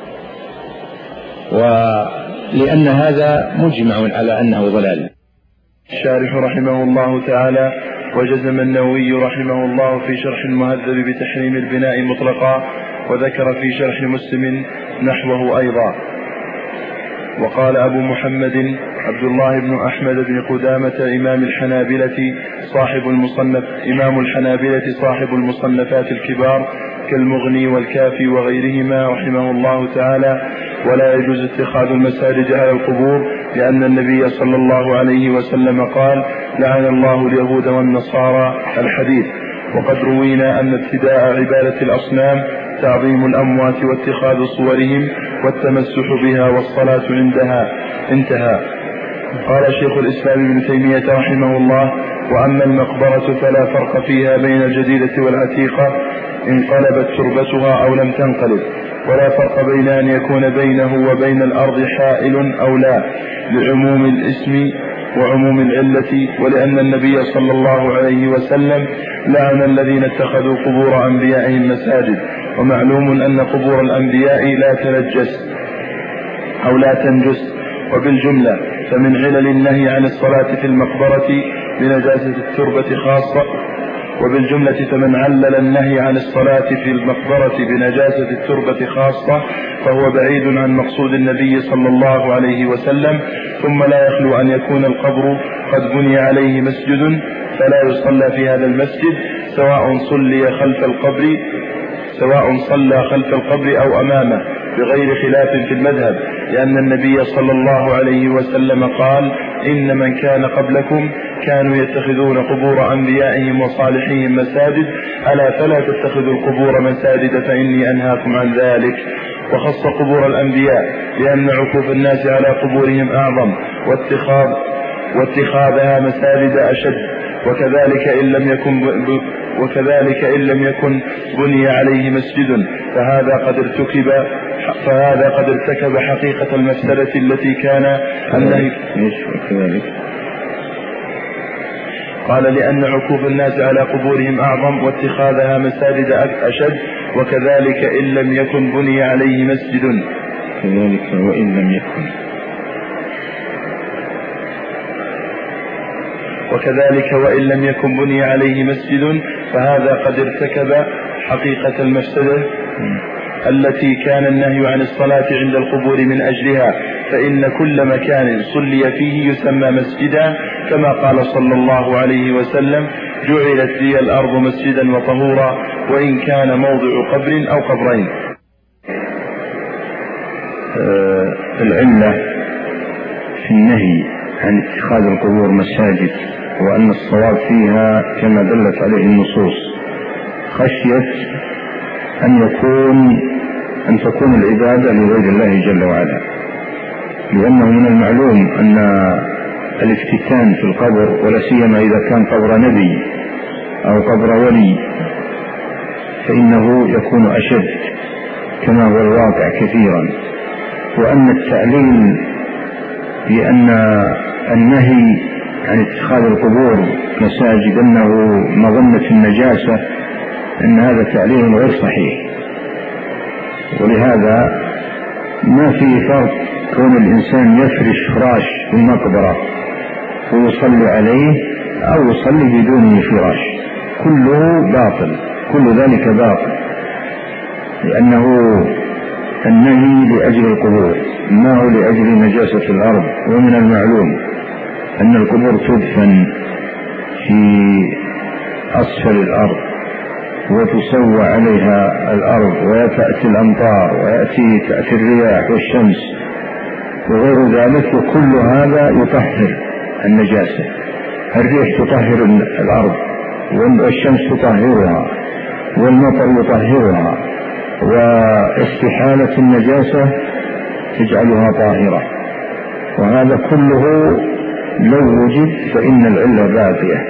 ولأن هذا مجمع على أنه ضلال. الشارح رحمه الله تعالى: وجزم النووي رحمه الله في شرح المهذب بتحريم البناء مطلقا، وذكر في شرح مسلم نحوه أيضا. وقال أبو محمد عبد الله بن أحمد بن قدامة إمام الحنابلة صاحب المصنف إمام الحنابلة صاحب المصنفات الكبار كالمغني والكافي وغيرهما رحمه الله تعالى: ولا يجوز اتخاذ المساجد على القبور، لأن النبي صلى الله عليه وسلم قال: لعن الله اليهود والنصارى، الحديث. وقد روينا أن ابتداء عبادة الأصنام تعظيم الأموات واتخاذ صورهم والتمسح بها والصلاة عندها، انتهى. قال شيخ الإسلام ابن تيمية رحمه الله: وأما المقبرة فلا فرق فيها بين الجديدة والعتيقة، انقلبت تربتها أو لم تنقلب، ولا فرق بين أن يكون بينه وبين الأرض حائل أو لا، لعموم الاسم وعموم العلة، ولأن النبي صلى الله عليه وسلم لعن الذين اتخذوا قبور أنبيائهم مساجد. ومعلوم أن قبور الأنبياء لا تنجس أو لا تنجس. وبالجملة فمن علل النهي عن الصلاة في المقبرة بنجاسة التربة خاصة وبالجملة فمن علل النهي عن الصلاة في المقبرة بنجاسة التربة خاصة فهو بعيد عن مقصود النبي صلى الله عليه وسلم. ثم لا يخلو أن يكون القبر قد بني عليه مسجد فلا يصلى في هذا المسجد، سواء صلي خلف القبر سواء صلى خلف القبر أو أمامه، بغير خلاف في المذهب، لأن النبي صلى الله عليه وسلم قال: إن من كان قبلكم كانوا يتخذون قبور أنبيائهم وصالحين مساجد، ألا فلا تتخذوا القبور مساجد فإني أنهاكم عن ذلك. وخص قبور الأنبياء لأن عكوف الناس على قبورهم أعظم، واتخاذ واتخاذها مساجد أشد، وكذلك إن لم يكن ب... وكذلك إن لم يكن بني عليه مسجد فهذا قد ارتكب فهذا قد ارتكب حقيقة المفسدة التي كان النهي. قال: لأن عكوف الناس على قبورهم أعظم، واتخاذها مساجد أشد، وكذلك إن لم يكن بني عليه مسجد كذلك وإن لم يكن وكذلك وإن لم يكن بني عليه مسجد فهذا قد ارتكب حقيقة المفسدة التي كان النهي عن الصلاة عند القبور من أجلها، فإن كل مكان صلي فيه يسمى مسجدا، كما قال صلى الله عليه وسلم: جعلت لي الأرض مسجدا وطهورا، وإن كان موضع قبر أو قبرين. آه العلة في النهي عن اتخاذ القبور مساجد، وأن الصواب فيها كما دلت عليه النصوص، خشية أن يكون أن تكون العبادة لغير الله جل وعلا، لأنه من المعلوم أن الافتتان في القبر، ولا سيما إذا كان قبر نبي أو قبر ولي، فإنه يكون أشد كما هو الواقع كثيرا. وأن التعليل بأن النهي عن اتخاذ القبور مساجد أنه مظنة النجاسة، أن هذا تعليل غير صحيح. ولهذا ما في فرق كون الإنسان يفرش فراش في المقبرة ويصلي عليه أو يصلي بدون فراش، كله باطل، كل ذلك باطل، لأنه النهي لأجل القبور ما هو لأجل نجاسة الأرض. ومن المعلوم أن القبور تدفن في أسفل الأرض وتسوى عليها الأرض وتأتي الأمطار ويأتي تأتي الرياح والشمس وغير ذلك، وكل هذا يطهر النجاسة. الريح تطهر الأرض والشمس تطهرها والمطر يطهرها، واستحالة النجاسة تجعلها طاهرة، وهذا كله لو وجد فإن العلة باقية،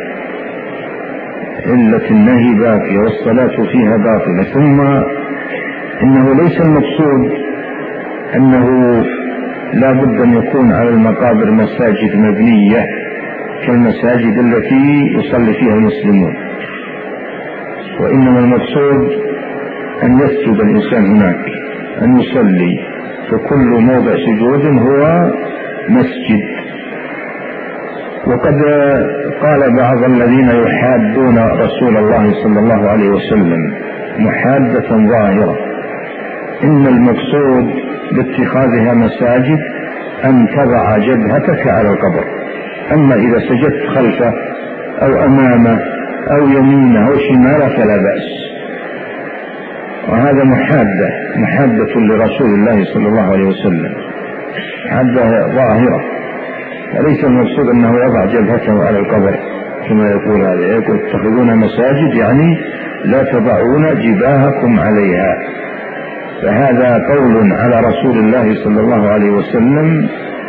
علة النهي باقية والصلاة فيها باطلة. ثم إنه ليس المقصود أنه لا بد أن يكون على المقابر مساجد مبنية كالمساجد التي يصلي فيها المسلمون، وإنما المقصود أن يسجد الإنسان هناك، أن يصلي، فكل موضع سجود هو مسجد. وقد قال بعض الذين يحادون رسول الله صلى الله عليه وسلم محادة ظاهرة إن المقصود باتخاذها مساجد أن تضع جبهتك على القبر، أما إذا سجدت خلفه أو أمامه أو يمينه أو شماله فلا بأس. وهذا محادة محادة لرسول الله صلى الله عليه وسلم، محادة ظاهرة، وليس المقصود أنه يضع جبهته على القبر كما يقول هذا، يقول تتخذون مساجد يعني لا تضعون جباهكم عليها. فهذا قول على رسول الله صلى الله عليه وسلم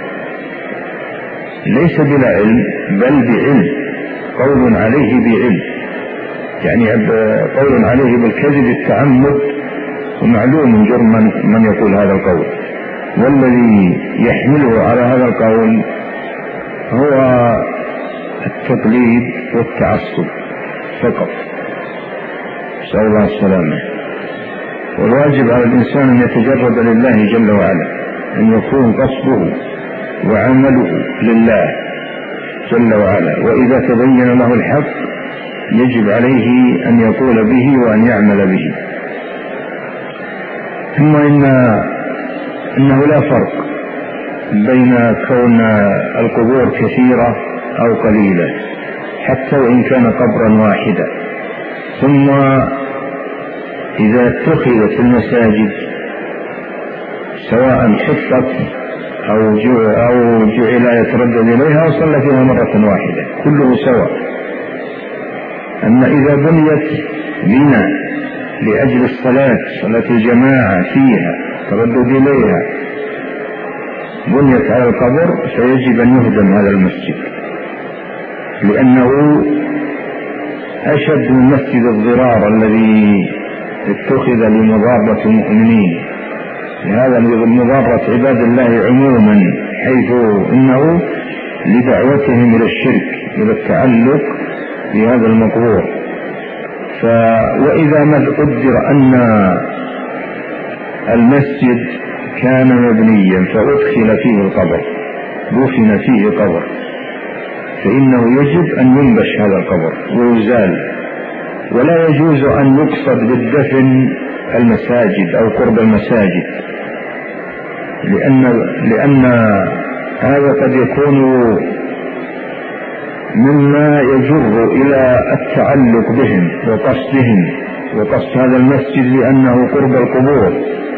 ليس بلا علم بل بعلم، قول عليه بعلم، يعني قول عليه بالكذب التعمد، ومعلوم جرم من يقول هذا القول، والذي يحمله على هذا القول هو التقليد والتعصب فقط، نسأل الله السلامة. والواجب على الإنسان أن يتجرد لله جل وعلا، أن يكون قصده وعمله لله جل وعلا، وإذا تبين له الحق يجب عليه أن يقول به وأن يعمل به. ثم إن إنه لا فرق بين كون القبور كثيرة أو قليلة حتى وإن كان قبرا واحدا. ثم إذا اتخذت المساجد سواء حفت أو جعل يتردد إليها وصلى فيها مرة واحدة كله سواء. أما إذا بنيت بنا لأجل الصلاة صلاة الجماعة فيها تردد إليها بنيت على القبر فيجب أن يهدم هذا المسجد، لأنه أشد من مسجد الضرار الذي اتخذ لمضارة المؤمنين، لهذا مضارة عباد الله عموما، حيث إنه لدعوتهم إلى الشرك إلى التعلق بهذا المقبور. ف وإذا ما قدر أن المسجد كان مبنيا فأدخل فيه القبر دفن فيه قبر، فإنه يجب أن ينبش هذا القبر ويزال، ولا يجوز أن يقصد بالدفن المساجد أو قرب المساجد، لأن, لأن هذا قد يكون مما يجر إلى التعلق بهم وقصدهم وقصد هذا المسجد لأنه قرب القبور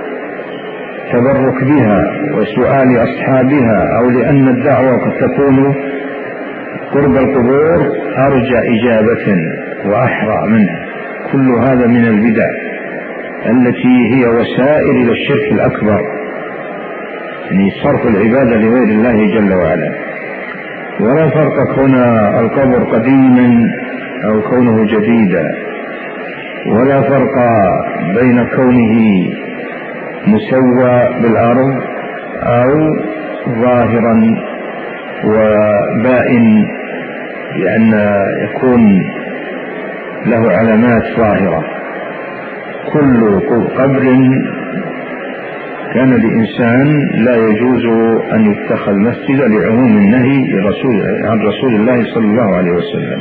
تبرك بها وسؤال أصحابها، أو لأن الدعوة قد تكون قرب القبور أرجى إجابة وأحرى منها. كل هذا من البدع التي هي وسائل إلى الشرك الأكبر، يعني صرف العبادة لغير الله جل وعلا. ولا فرق كون القبر قديما أو كونه جديدا، ولا فرق بين كونه مسوى بالأرض أو ظاهرا وبائن لأن يكون له علامات ظاهرة. كل قبر كان لإنسان لا يجوز أن يتخذ مسجدا لعموم النهي عن رسول الله صلى الله عليه وسلم.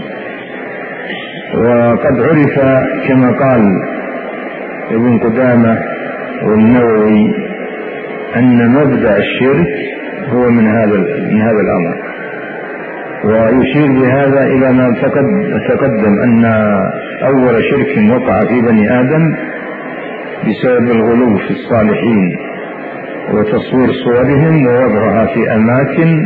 وقد عرف كما قال ابن قدامة والنووي أن مبدأ الشرك هو من هذا من هذا الأمر، ويشير بهذا إلى ما تقدم أن أول شرك وقع في بني آدم بسبب الغلو في الصالحين وتصوير صورهم ووضعها في أماكن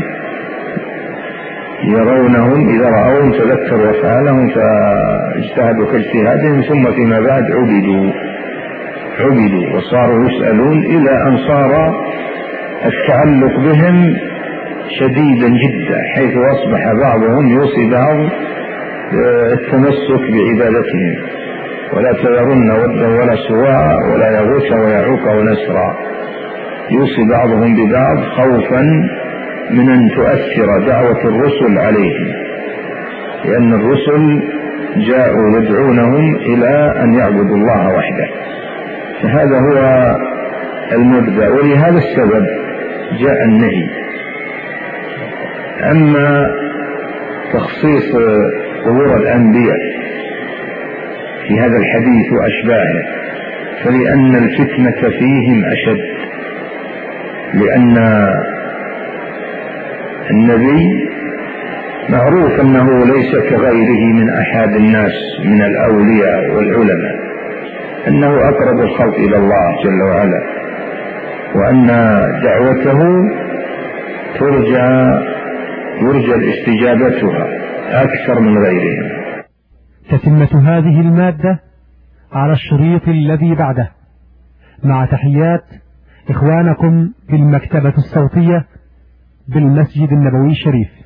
يرونهم، إذا رأوهم تذكروا أفعالهم فاجتهدوا كاجتهادهم، ثم فيما بعد عبدوا عبدوا وصاروا يسألون، إلى أن صار التعلق بهم شديدا جدا، حيث أصبح بعضهم يوصي بعض التمسك بعبادتهم، ولا تذرن ودا ولا سواعا ولا يغوث ويعوق ونسرا. يوصي بعضهم ببعض خوفا من أن تؤثر دعوة الرسل عليهم، لأن الرسل جاءوا يدعونهم إلى أن يعبدوا الله وحده، فهذا هو المبدأ، ولهذا السبب جاء النهي. أما تخصيص قبور الأنبياء في هذا الحديث وأشباهه فلأن الفتنة فيهم أشد، لأن النبي معروف أنه ليس كغيره من أحد الناس من الأولياء والعلماء، أنه أقرب الخلق إلى الله جل وعلا، وأن دعوته ترجى يرجى استجابتها أكثر من غيرهم. تتمة هذه المادة على الشريط الذي بعده، مع تحيات إخوانكم بالمكتبة الصوتية بالمسجد النبوي الشريف.